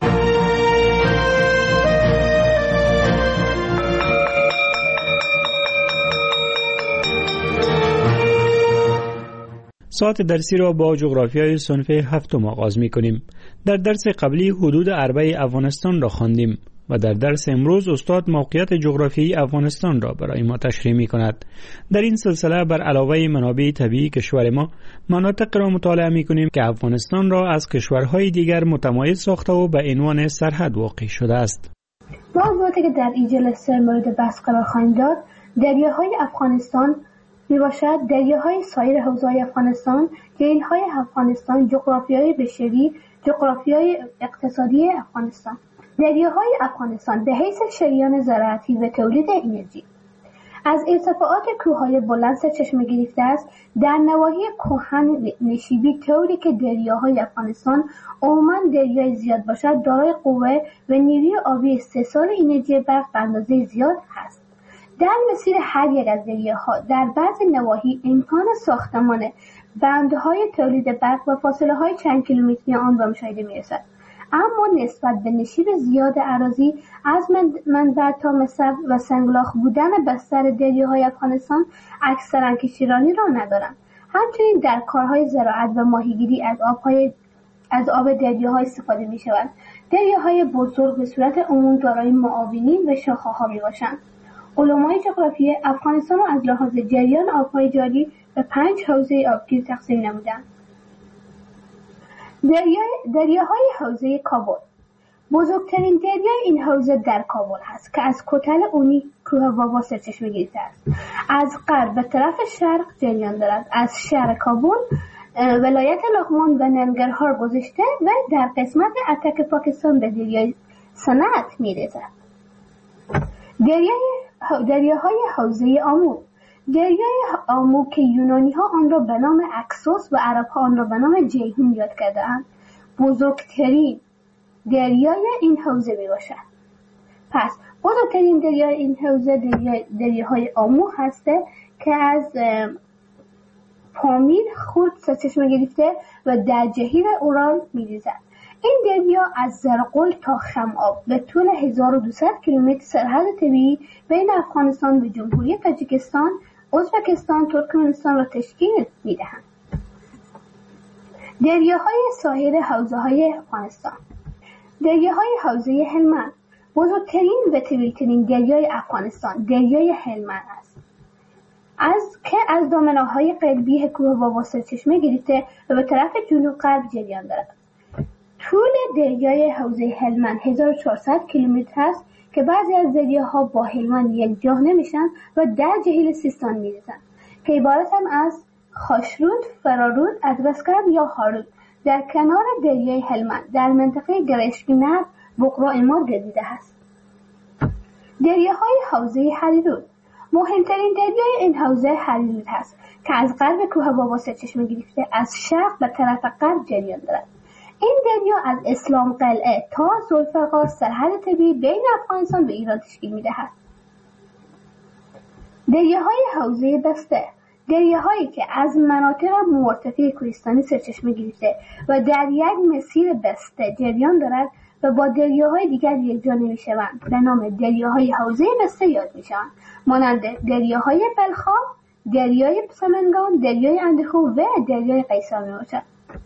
Speaker 14: ساعت درسی را با جغرافیای صنف هفتم آغاز می کنیم. در درس قبلی حدود اربع افغانستان را خواندیم و در درس امروز استاد موقعیت جغرافیایی افغانستان را برای ما تشریح می کند. در این سلسله بر علاوه منابع طبیعی کشور ما، مناطق را مطالعه می کنیم که افغانستان را از کشورهای دیگر متمایز ساخته و به عنوان سرحد واقع شده است.
Speaker 15: موضوعاتی که در این جلسه مورد بحث قرار خواهیم داد، دریاهای افغانستان می باشد، دریاهای سایر حوزه‌های افغانستان، جهیل‌های افغانستان، جغرافیای بشری، جغرافیای اقتصادی افغانستان. دریاهای افغانستان به حیث شریان زراعتی و تولید انرژی از ارتفاعات کوههای بلند سرچشمه گرفته است. در نواحی کهن نشیبی طوری که دریاهای افغانستان عموماً دریای زیاد باشد، دارای قوه و نیروی آبی استحصال انرژی برق به اندازه زیاد هست. در مسیر هر یک از دریاها در بعضی نواحی امکان ساختمان بندهای تولید برق و فاصله های چند کیلومتری آن به مشاهده می رسد. اما نسبت به نشیب زیاد اراضی از منبع تا مصرف و سنگلاخ بودن بستر دریاهای افغانستان اکثرا کشتیرانی را ندارند. همچنین در کارهای زراعت و ماهیگیری از آب دریاها استفاده می شود. دریاهای بزرگ به صورت عموم دارای معاونین و شاخه‌ها می باشند. علمای جغرافی افغانستان را از لحاظ جریان آبهای جاری به 5 حوزه آبگیر تقسیم نمودند. دریاهای حوزه کابل. بزرگترین دریای این حوزه در کابل هست که از کتل اونی کوه بابا سرچشمه گرفته است. از غرب به طرف شرق جریان دارد. از شهر کابل ولایت لغمان و ننگرهار گذشته و در قسمت اتک پاکستان به دریای صنعت می‌رسد. دریاهای حوزه آمو. دریای آمو که یونانی ها آن را به نام اکسوس و عرب ها آن را به نام جیهون یاد کرده‌اند، بزرگترین دریای این حوزه می باشد. پس بزرگترین دریای این حوزه دریاهای آمو هسته که از پامیر خود سرچشمه گرفته و در جهیل اورال می ریزد. این دریا از زرقل تا خم‌آب به طول 1200 کیلومتر سرحد طبیعی بین افغانستان و جمهوری تاجیکستان، ازبکستان، ترکمنستان را تشکیل می‌دهند. دریاهای ساحل حوزه‌های افغانستان. دریاهای حوزه هلمند. بزرگترین و طویل‌ترین دریای افغانستان دریای هلمند است. از دامنه‌های قلبی کوه بابا سرچشمه گرفته و به طرف جنوب غرب جریان دارد. طول دریای حوزه هلمند 1400 کیلومتر است که بعضی از دریاها با هلمند یکجا نمیشن و در جهیل سیستان میریزند که عبارتند از خاشرود، فرارود، ادرسکرد یا هارود. در کنار دریای هلمند در منطقه گرشکینر بقرا ما گردیده است. دریاهای حوزه هریرود. مهمترین دریای این حوزه هریرود است که از غرب کوه بابا سرچشمه گرفته از شرق به طرف غرب جریان دارد. این دریا از اسلام قلعه تا ذوالفقار سرحد طبیعی بین افغانستان و ایران تشکیل می‌دهد. دریاهای حوزه بسته. دریاهایی که از مناطق مرتفع کوهستانی سرچشمه گرفته و در یک مسیر بسته جریان دارد و با دریاهای دیگر یکجا نمی‌شوند به نام دریاهای حوزه بسته یاد می‌شوند، مانند دریاهای بلخاب، دریای سمنگان، دریای اندخو و دریای قیصر میباشد.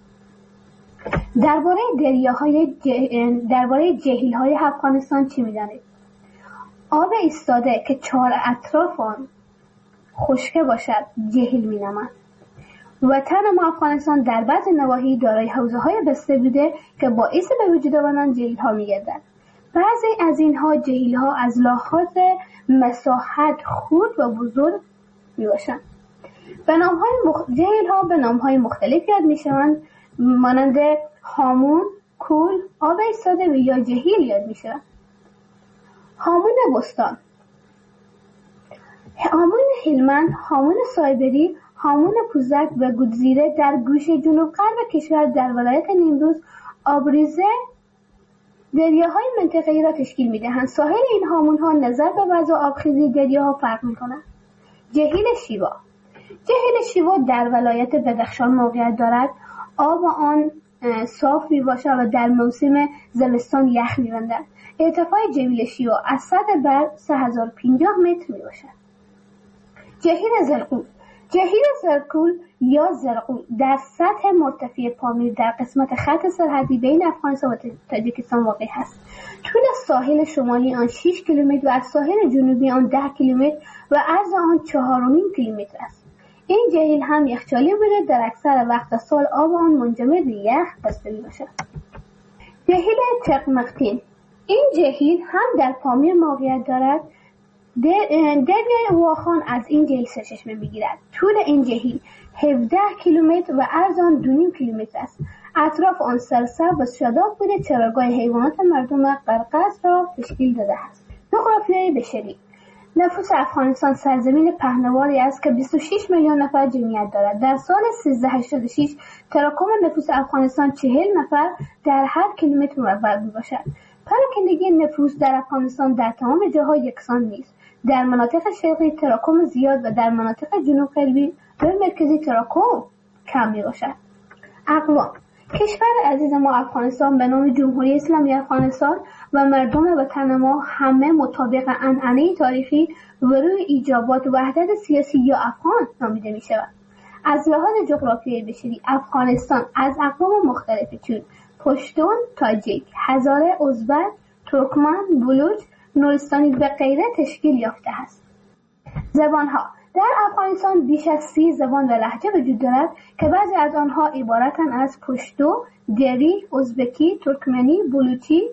Speaker 15: درباره جهیل‌های افغانستان چی می‌دانید؟ آب ایستاده که 4 اطراف آن خشک باشد جهیل می‌نامند. وطن ما افغانستان در بعض نواحی دارای حوزه‌های بسته بوده که باعث به وجود آمدن جهیل‌ها می‌گردند. بعضی از اینها جهیل‌ها از لحاظ مساحت خرد و بزرگ میباشند. جهیل‌ها به نام‌های مختلف یاد می‌شوند، مانند هامون، کول، آب ایستاده و یا جهیل یاد می‌شوند. هامون بستان، هامون هلمند، هامون سایبری، هامون پوزک و گودزیره در گوشه جنوب غرب کشور در ولایت نیمروز آبریزه دریاهای منطقه‌ای را تشکیل می‌دهند. ساحل این هامون‌ها نظر به وضع آبخیزی دریاها فرق می‌کند. جهیل شیوا، جهیل شیوا در ولایت بدخشان موقعیت دارد. آب آن صاف میباشد و در موسم زمستان یخ می‌بندد. ارتفاع جهیل شیوا از سطح بر 3050 متر میباشد. جهیل زرقول، جهیل زرقول یا زرقول در سطح مرتفع پامیر در قسمت خط سرحدی بین افغانستان و تاجیکستان واقع است. طول ساحل شمالی آن 6 کیلومتر و از ساحل جنوبی آن 10 کیلومتر و عرض آن 4.5 کیلومتر است. این جهیل هم یخچالی بوده، در اکثر وقت سال آب آن منجمد به یخ بسته میباشد. جهیل تقمقتین، این جهیل هم در پامیر موقعیت دارد. دریای واخان از این جهیل سرچشمه میگیرد. طول این جهیل 17 کیلومتر و عرض آن 2.5 کیلومتر است. اطراف آن سرسبز و شاداب بوده. چراگاه حیوانات مردم قرقاز را تشکیل داده است. جغرافیای بشری، نفوس افغانستان سرزمین پهناوری است که 26 میلیون نفر جمعیت دارد. در سال 1386 تراکم نفوس افغانستان 40 نفر در هر کیلومتر مربع میباشد. پراکندگی نفوس در افغانستان در تمام جاها یکسان نیست. در مناطق شرقی تراکم زیاد و در مناطق جنوب غربی و مرکزی تراکم کم میباشد. اقوام، کشور عزیز ما افغانستان به نام جمهوری اسلامی افغانستان و مردم وطن ما همه مطابق عنعنه تاریخی و روی ایجابات وحدت سیاسی یا افغان نامیده می شود. از لحاظ جغرافیایی بشری افغانستان از اقوام مختلفی چون پشتون، تاجیک، هزاره، ازبک، ترکمن، بلوچ، نورستانی و غیره تشکیل یافته است. زبانها، در افغانستان بیش از 30 زبان و لهجه وجود دارد که بعضی از آنها عبارتند از پشتو، دری، ازبکی، ترکمنی، بلوچی،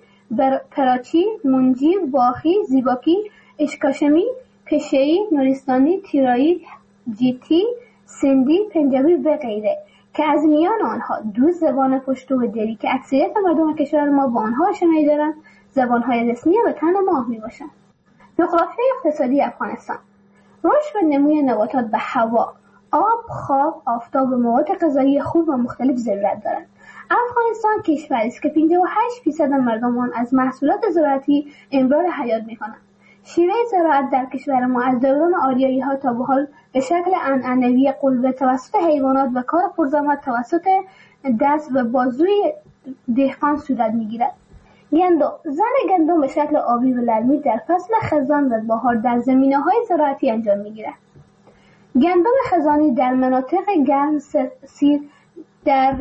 Speaker 15: پراچی، منجی، واخی، زیباکی، اشکاشمی، پشه‌ای، نورستانی، تیرایی، جیتی، سندی، پنجابی و غیره که از میان آنها 2 زبان پشتو و دری که اکثریت مردم کشور ما با آنها آشنایی دارند زبانهای رسمی وطن ما میباشند. جغرافیای اقتصادی افغانستان، رشد و نموی نباتات به هوا، آب، خواب، آفتاب و مواد غذایی خوب و مختلف ضرورت دارند. افغانستان کشوری است که 58% مردم آن از محصولات زراعتی امرار حیات می‌کنند. شیوه زراعت در کشور ما از دوران آریایی‌ها تا به حال به شکل عنعنوی قلبه توسط حیوانات و کار پرزحمت توسط دست و بازوی دهقان صورت می‌گیرد. گندم، زن گندم به شکل آبی و لرمی در فصل خزان و بهار در زمینه‌های زراعتی انجام می‌گیرد. گندم خزانی در مناطق گرم سیر در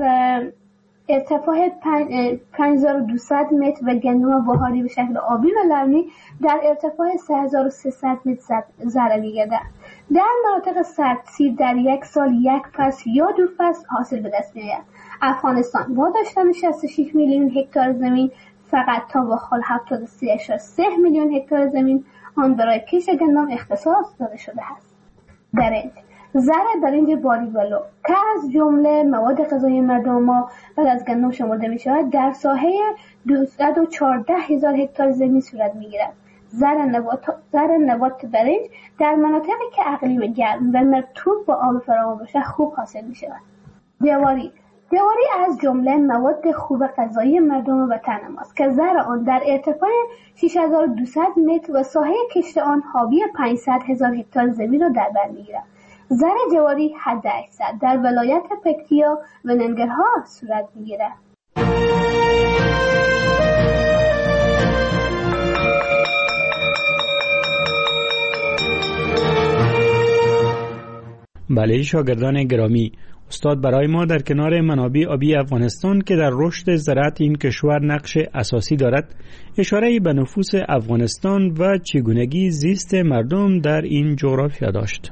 Speaker 15: ارتفاع 5200 متر و گندم بهاری به شکل آبی و لرمی در ارتفاع 3300 متر ذره می‌گردد. در مناطق سردسیر در یک سال یک فصل یا 2 فصل حاصل به دست می‌آید. افغانستان با داشتن 66 میلیون هکتار زمین فقط تا به حال 73.3 میلیون هکتار زمین آن برای کشت گندم اختصاص داده شده است. برنج، زرع برنج باریولو که از جمله مواد غذایی مردم ما بعد از گندم شمرده می شود در ساحه 214,000 هکتار زمین صورت می گیرد. زرع نبات برنج در مناطقی که اقلیم گرم و مرطوب با آب فراوان باشد خوب حاصل می شود. جواری از جمله مواد خوب غذایی مردم وطن ماست که زرع آن در ارتفاع 6200 متر و ساحه کشت آن حاوی 500,000 هکتار زمین را در بر می‌گیرد. زرع جواری حداکثر در ولایت پکتیا و ننگرهار صورت می‌گیرد.
Speaker 14: بله شاگردان گرامی، استاد برای ما در کنار منابع آبی افغانستان که در رشد زراعت این کشور نقش اساسی دارد اشاره به نفوس افغانستان و چگونگی زیست مردم در این جغرافیا داشت.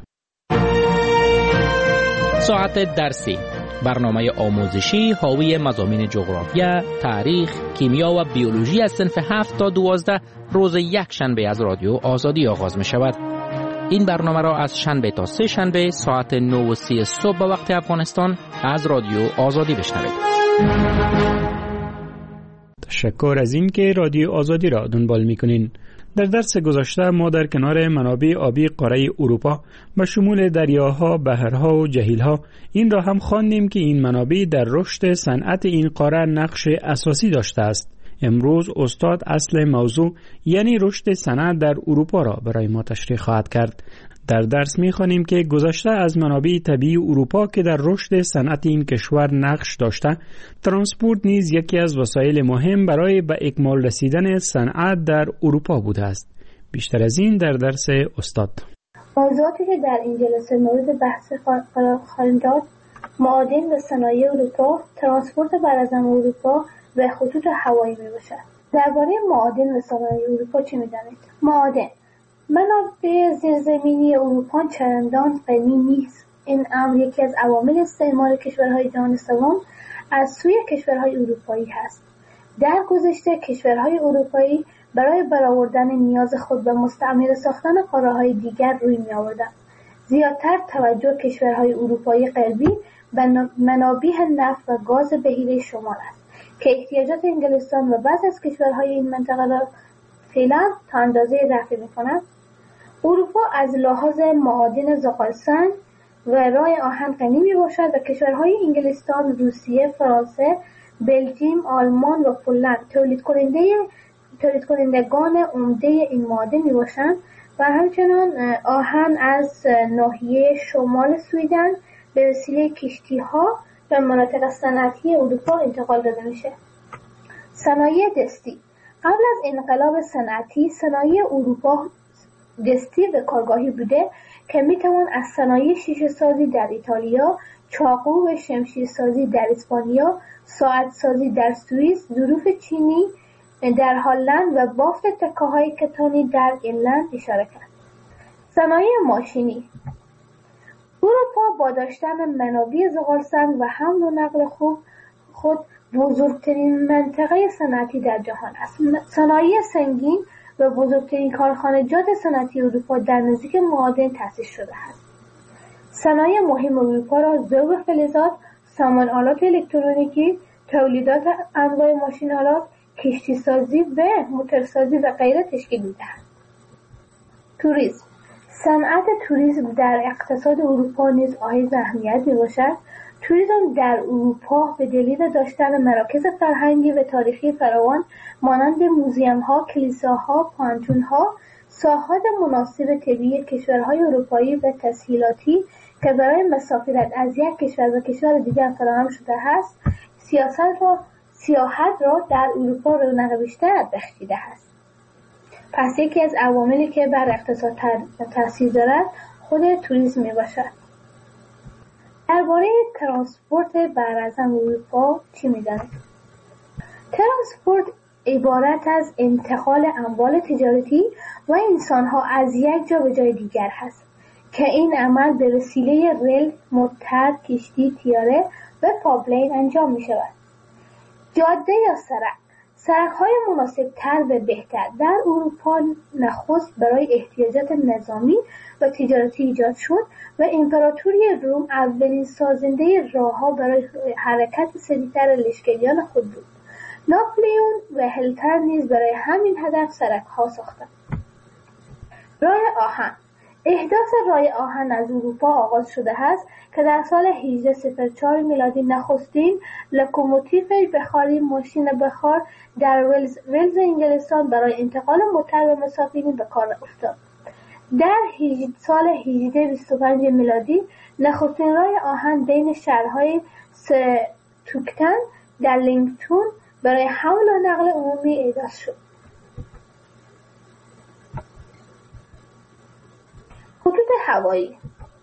Speaker 16: ساعت درسی، برنامه آموزشی حاوی مضامین جغرافیا، تاریخ، کیمیا و بیولوژی از صنف 7 تا 12 روز یک شنبه از رادیو آزادی آغاز می شود. این برنامه را از شنبه تا 3 شنبه ساعت 9:30 صبح به وقت افغانستان از رادیو آزادی بشنوید.
Speaker 14: تشکر از این که رادیو آزادی را دنبال می‌کنین. در درس گذشته ما در کنار منابع آبی قاره اروپا به شمول دریاها، بحرها و جهیلها این را هم خواندیم که این منابع در رشد صنعت این قاره نقش اساسی داشته است. امروز استاد اصل موضوع یعنی رشد صنعت در اروپا را برای ما تشریح خواهد کرد. در درس می‌خوانیم که گذشته از منابع طبیعی اروپا که در رشد صنعت این کشور نقش داشته، ترانسپورت نیز یکی از وسایل مهم برای به اکمال رسیدن صنعت در اروپا بوده است. بیشتر از این در درس استاد.
Speaker 15: موضوعاتی که در این جلسه مورد بحث خواهیم داد: معادن و صنایع اروپا، ترانسپورت براعظم اروپا و خطوط هوایی میباشد. درباره معادن و صنایع اروپا چه می‌دانید؟ معادن منابع زیرزمینی اروپا چندان غنی نیست. این امر یکی از عوامل استعمار کشورهای جهان سوم از سوی کشورهای اروپایی هست. در گذشته کشورهای اروپایی برای برآوردن نیاز خود به مستعمره ساختن قاره‌های دیگر روی می‌آوردند. زیادتر توجه کشورهای اروپایی غربی به منابع نفت و گاز بحیره شمال است که احتیاجات انگلستان و بعضی از کشورهای این منطقه را فعلا تا اندازه رفع می‌کند. اروپا از لحاظ معادن زغالسنگ و رای آهن غنی میباشد و کشورهای انگلستان، روسیه، فرانسه، بلژیم، آلمان و پولند تولید کنندگان عمده این معادن میباشند و همچنان آهن از ناحیه شمال سویدن به وسیله کشتی‌ها به مناطق صنعتی اروپا انتقال داده میشه. صنایع دستی. قبل از انقلاب صنعتی صنایع اروپا دستی و کارگاهی بوده که میتوان از صنایع شیشه سازی در ایتالیا، چاقو و شمشیر سازی در اسپانیا، ساعت سازی در سوئیس، ظروف چینی در هلند و بافت تکه‌های کتانی در ایرلند اشاره کرد. صنایع ماشینی. اروپا با داشتن منابع زغالسنگ و حمل و نقل خود بزرگترین منطقه صنعتی در جهان است. صنایع سنگین و بزرگترین کارخانجات صنعتی اروپا در نزدیک معادن تأسیس شده است. صنایع مهم اروپا را ذوب فلزات، سامان آلات الکترونیکی، تولیدات انواع ماشین‌آلات، کشتی‌سازی و موتورسازی و غیره تشکیل می‌دهد. توریسم. صنعت توریسم در اقتصاد اروپا نیز حائز اهمیت می‌باشد. توریسم در اروپا به دلیل داشتن مراکز فرهنگی و تاریخی فراوان مانند موزیم‌ها، کلیساها، پانتون‌ها، ساحات مناسب طبیعی کشورهای اروپایی و تسهیلاتی که برای مسافرت از یک کشور به کشور دیگر فراهم شده است، سیاحت را در اروپا رونق بیشتر بخشیده است. پس یکی از عواملی که بر اقتصاد تاثیر دارد خود توریسم میباشد. درباره ترانسپورت براعظم اروپا چی می‌دانید؟ ترانسپورت عبارت از انتقال اموال تجارتی و انسان‌ها از یک جا به جای دیگر هست که این عمل به وسیله ریل، موتر، کشتی، طیاره و پایپلاین انجام می‌شود. جاده یا سرک‌های مناسب‌تر و بهتر در اروپا نخست برای احتیاجات نظامی و تجارتی ایجاد شد و امپراتوری روم اولین سازنده راه‌ها برای حرکت سریعتر لشکریان خود بود. ناپلئون و هیتلر نیز برای همین هدف سرک‌ها ساختند. رای آهن. احداث رای آهن از اروپا آغاز شده است که در سال 1804 میلادی نخستین لوکوموتیو بخاری ماشین بخار در ولز انگلستان برای انتقال موتر و مسافرین به کار افتاد. در سال 1825 میلادی نخستین رای آهن بین شهرهای ستوکتن در لینکتون برای حمل و نقل عمومی احداث شد. خطوط هوایی.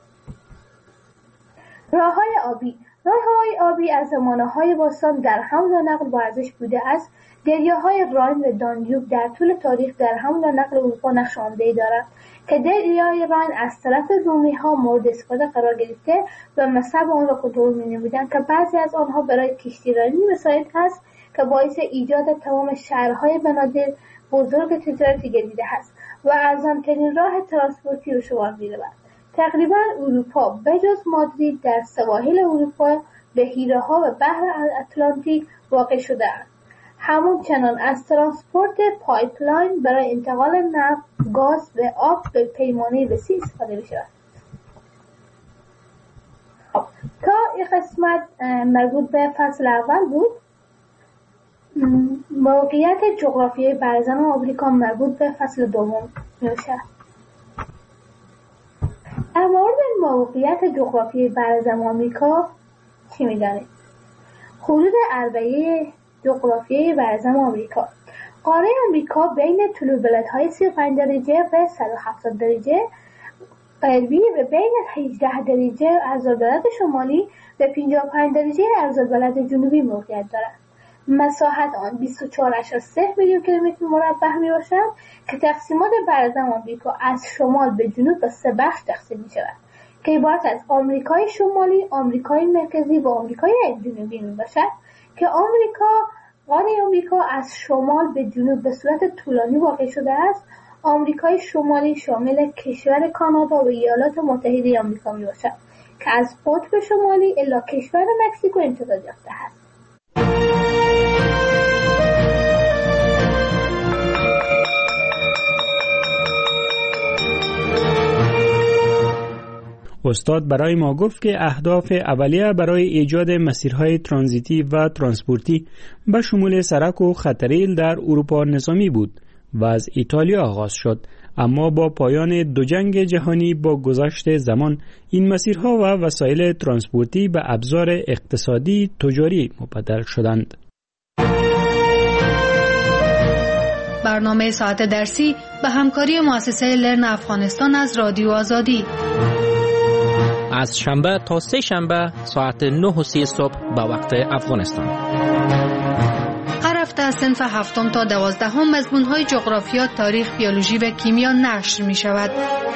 Speaker 15: راه‌های آبی از زمانه‌های باستان در حمل و نقل با ارزش بوده است. دریاهای راین و دانیوب در طول تاریخ در حمل و نقل اروپا نقش عمده‌ای دارد که دریای راین از طرف رومی‌ها مورد استفاده قرار گرفته و مصب آن را کنترل می‌نمودند که بعضی از آنها برای کشتیرانی مساعد است که باعث ایجاد تمام شهرهای بنادر بزرگ تجارتی گردیده است و ارزان‌ترین راه ترانسپورتی به شمار می‌رود. تقریباً اروپا بجز مادرید در سواحل اروپا، بحیره‌ها و بحر اتلانتیک واقع شده است. همچنان از ترانسپورت پایپلاین برای انتقال نفت، گاز و آب به پیمانه وسیع استفاده می شود. تا این قسمت مربوط به فصل اول بود. موقعیت جغرافیایی برزن آمریکا مربوط به فصل دوم می باشد. در مورد موقعیت جغرافیایی برزن آمریکا چی می دانید؟ حدود عربه جغرافیایی برزن آمریکا. قاره آمریکا بین طول بلندهای 35 درجه و 170 درجه غربی و بین 18 درجه عرض‌البلد شمالی و 55 درجه عرض‌البلد جنوبی موقعیت دارد. مساحت آن 24.3 میلیون کیلومتر مربع می باشد که تقسیمات برزن آمریکا از شمال به جنوب به 3 بخش تقسیم می شود که عبارت از آمریکای شمالی، آمریکای مرکزی و آمریکای جنوبی می باشد که قاره آمریکا از شمال به جنوب به صورت طولانی واقع شده است. آمریکای شمالی شامل کشور کانادا و ایالات متحده آمریکا می باشد که از قطب شمالی الی کشور مکزیکو امتداد یافته است.
Speaker 14: استاد برای ما گفت که اهداف اولیه برای ایجاد مسیرهای ترانزیتی و ترانسپورتی به شمول سرک و خطریل در اروپا نظامی بود و از ایتالیا آغاز شد، اما با پایان دو جنگ جهانی با گذشت زمان این مسیرها و وسایل ترانسپورتی به ابزار اقتصادی تجاری مبدل شدند.
Speaker 13: برنامه ساعت درسی به همکاری مؤسسه لرن افغانستان از رادیو آزادی
Speaker 16: از شنبه تا سه شنبه ساعت 9:30 صبح به وقت افغانستان.
Speaker 13: هر هفته از صنف 7 تا 12 مضمون‌های جغرافیا، تاریخ، بیولوژی و کیمیا نشر می شود.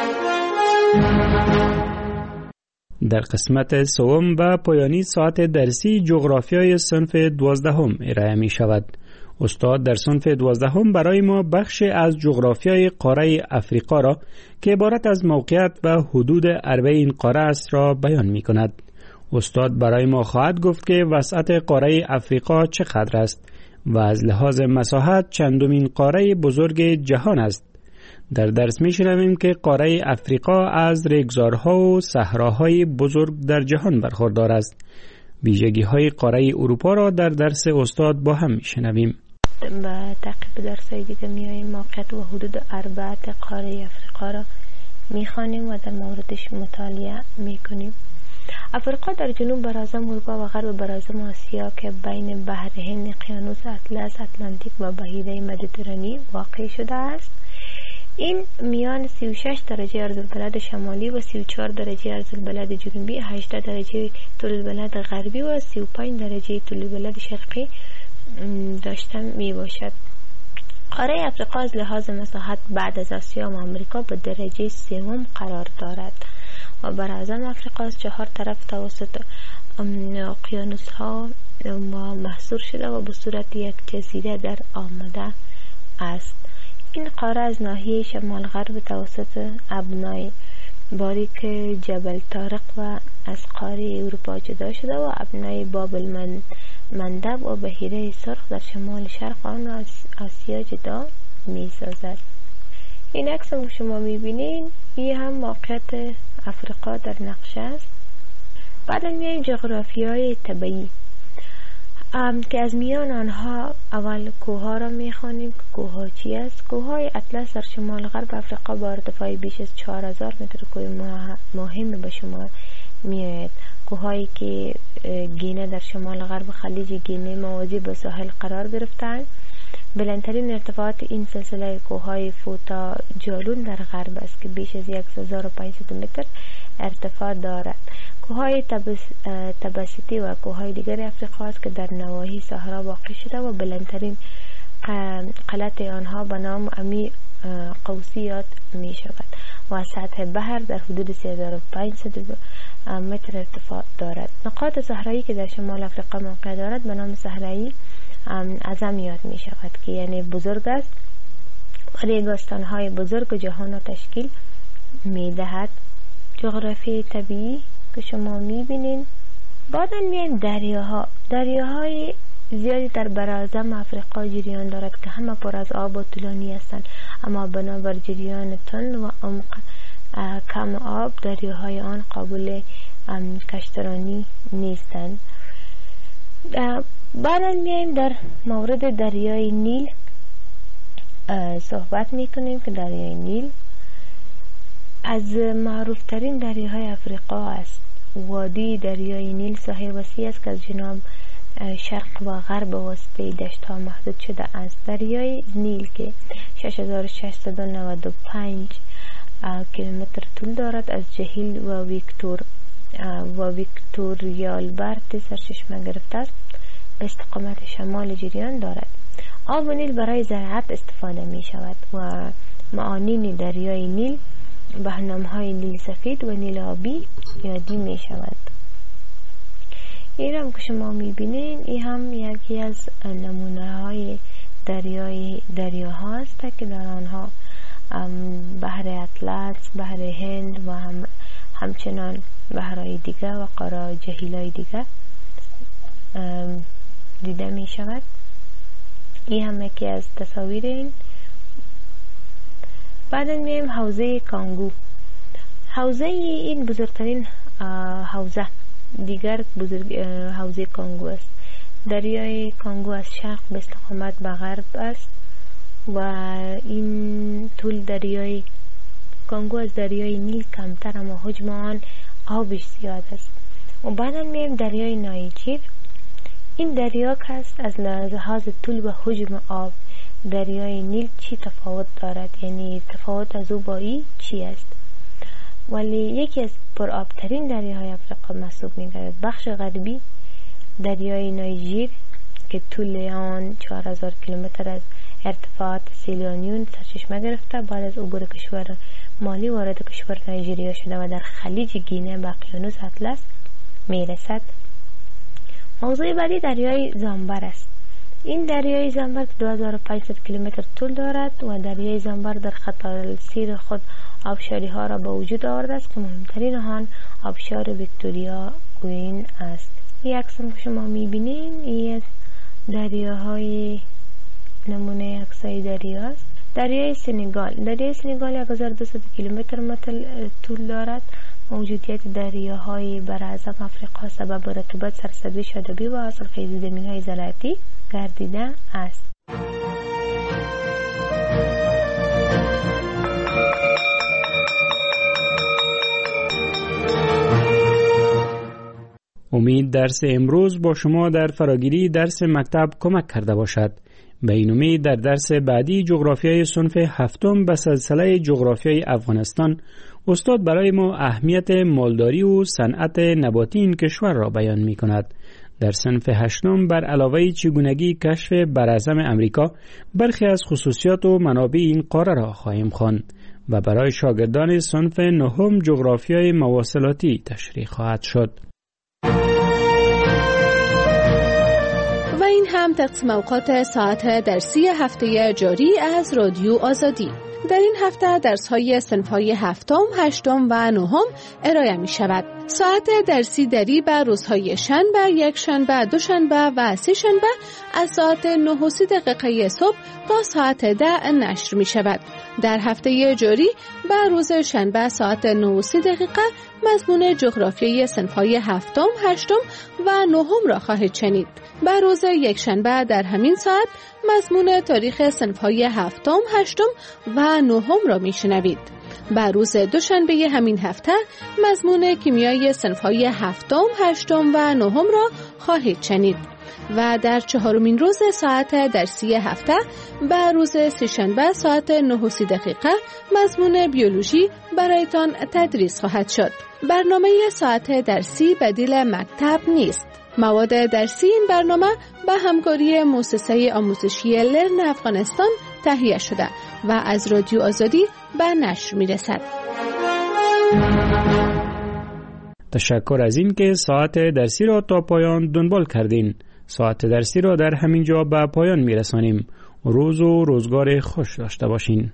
Speaker 14: در قسمت سوم و پایانی ساعت درسی جغرافیای صنف 12 ارائه می شود. استاد در صنف 12 برای ما بخش از جغرافیای قاره افریقا را که عبارت از موقعیت و حدود عربه این قاره است را بیان می کند. استاد برای ما خواهد گفت که وسعت قاره افریقا چقدر است و از لحاظ مساحت چندمین قاره بزرگ جهان است. در درس می شنویم که قاره افریقا از ریگزارها و صحراهای بزرگ در جهان برخوردار است. ویژگی های قاره اروپا را در درس استاد با هم می شنویم.
Speaker 17: با تعقیب درس‌های دیگه میاییم موقعیت و حدود اربعه قاره افریقا را میخوانیم و در موردش مطالعه میکنیم. افریقا در جنوب براعظم اروپا و غرب براعظم آسیا که بین بحر هند، اقیانوس اطلس، اتلانتیک و بحیره مدیترانی واقع شده است. این میان 36 درجه عرض‌البلد شمالی و 34 درجه عرض‌البلد جنوبی، 18 درجه طول‌البلد غربی و 35 درجه طول‌البلد شرقی داشته می باشد. قاره افریقا از لحاظ مساحت بعد از آسیا و آمریکا به درجه سوم قرار دارد و براعظم افریقا از 4 طرف توسط اقیانوس ها محصور شده و به صورت یک جزیره در آمده است. این قاره از ناحیه شمال غرب توسط ابنای باریک جبل طارق و از قاره اروپا جدا شده و ابنای بابل مندب و بحیره سرخ در شمال شرق آن از آسیا جدا می سازد. این عکس که شما می بینید این هم موقعیت افریقا در نقشه است. بعد میایم جغرافیای طبیعی که از میان آنها اول کوه را می خوانیم که کوه ها چی است. کوه های اطلس در شمال غرب افریقا با ارتفاع بیش از 4000 متر کوه مهم به شمار می آید. کوههایی که گینه در شمال غرب خلیج گینه موازی به ساحل قرار گرفتند. بلندترین ارتفاعات این سلسله کوههای فوتا جالون در غرب است که بیش از 1500 متر ارتفاع دارد. کوههای تبسیتی و کوههای دیگر افریقا است که در نواحی صحرا واقع شده و بلندترین قلعت آنها به نام امی قوسی یاد می شود و از سطح بحر در حدود 3500 متر ارتفاع دارد. نقاط صحرایی که در شمال افریقا موقع دارد به نام صحرایی اعظم یاد می شود که یعنی بزرگ است و ریگستان‌های بزرگ جهان را تشکیل می دهد. جغرافی طبیعی که شما می بینین. بعد میایم دریاهای زیادی در براعظم افریقا جریان دارد که همه پر از آب و طولانی هستند، اما بنابر جریان تند و عمق کم آب دریاهای آن قابل کشترانی نیستند. بعدا میایم در مورد دریای نیل صحبت میکنیم که دریای نیل از معروف ترین دریاهای افریقا است. وادی دریای نیل ساحه وسیع است که از جنوب شرق و غرب واسطه دشت ها محدود شده است. دریای نیل که 6695 کیلومتر طول دارد از جهیل و ویکتوریالبرت سرچشمه گرفته است، به استقامت شمال جریان دارد. آب نیل برای زراعت استفاده می شود و معانین دریای نیل به نام‌های نیل سفید و نیل آبی یادی می شود. این هم که شما می بینین، این هم یکی از نمونه های دریاها است که در آنها بحر اطلس، بحر هند و همچنان بحرهای دیگه و قاره جهیل‌های دیگه دیده می شود. این هم یکی از تصاویر این. بعد میایم حوزه کانگو. حوزه این بزرگترین حوزه دیگر حوزه کانگو است. دریای کانگو از شرق به استقامت به غرب است و این طول دریای کانگو از دریای نیل کمتر، اما حجم آن آبش زیاد است. و بعدا میایم دریای نایجیر. این دریا که است از لحاظ طول و حجم آب دریای نیل چی تفاوت دارد، یعنی تفاوت از او با این چی است؟ ولی یکی از پرآبترین دریاهای افریقا محسوب می‌گردد. بخش غربی دریای نایجیر که طول آن 4000 کیلومتر از ارتفاعات سیلیانیون سرچشمه گرفته، بعد از عبور کشور مالی وارد کشور نایجریا شده و در خلیج گینه به اقیانوس اطلس میرسد. موضوع بعدی دریای زامبر است. این دریای زامبر 2500 کیلومتر طول دارد و دریای زامبر در خط السیر خود آبشاری ها را به وجود آورده است که مهمترین آن آبشار ویکتوریا کوین است. این عکس که شما میبینین این از دریاهای نمونه عکسای دریا است. دریای سنگال 1200 کیلومتر طول دارد. موجودیت دریاهای براعظم افریقا سبب رطوبت، سرسبزی شادابی و حاصلخیزی زمین‌های زراعتی گردیده است.
Speaker 14: امید درس امروز با شما در فراگیری درس مکتب کمک کرده باشد. به این امید در درس بعدی جغرافیای صنف هفتم به سلسله جغرافیای افغانستان استاد برای ما اهمیت مالداری و صنعت نباتی این کشور را بیان می کند. در صنف هشتم بر علاوه چگونگی کشف براعظم امریکا برخی از خصوصیات و منابع این قاره را خواهیم خواند و برای شاگردان صنف نهم جغرافیای مواصلاتی تشریح خواهد شد.
Speaker 3: و این هم تقسیم اوقات ساعت درسی هفته جاری از رادیو آزادی. در این هفته درس‌های صنف‌های هفتم، هشتم و نهم ارائه می‌شود. ساعت درسی دری به روزهای شنبه، یکشنبه، دوشنبه و سه‌شنبه از ساعت 9:30 صبح تا ساعت 10 نشر می‌شود. در هفته جاری به روز شنبه ساعت 9:30 مضمون جغرافیای صنف‌های هفتم، هشتم و نهم را خواهید شنید. به روز یکشنبه در همین ساعت مضمون تاریخ صنف‌های هفتم، هشتم و نهم را میشنوید. به روز دوشنبه همین هفته مضمون کیمیای صنف‌های هفتم، هشتم و نهم را خواهید شنید. و در چهارمین روز ساعت درسی هفته به روز سه‌شنبه ساعت 9:30 مضمون بیولوژی برایتان تدریس خواهد شد. برنامه ساعت درسی بدیل مکتب نیست. مواد درسی این برنامه به همکاری مؤسسه آموزشی لرن افغانستان تهیه شده و از رادیو آزادی به نشر میرسد.
Speaker 14: تشکر از این که ساعت درسی را تا پایان دنبال کردین. ساعت درسی را در همین جا به پایان میرسانیم. روز و روزگار خوش داشته باشین.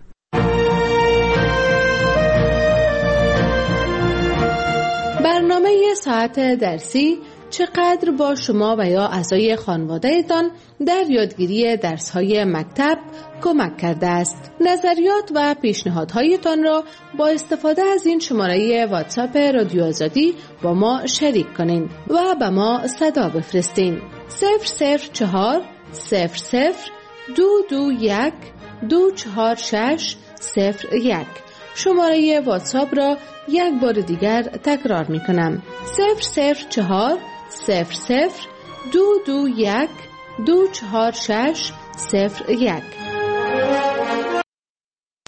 Speaker 14: برنامه ساعت درسی
Speaker 3: چقدر با شما و یا اعضای خانواده‌تان در یادگیری درس‌های مکتب کمک کرده است. نظریات و پیشنهادهایتان را با استفاده از این شماره واتساپ رادیو آزادی با ما شریک کنین و به ما صدا بفرستین. 004 00 221 246 01. شماره واتساپ را یک بار دیگر تکرار می کنم. 004 00 221 246 01.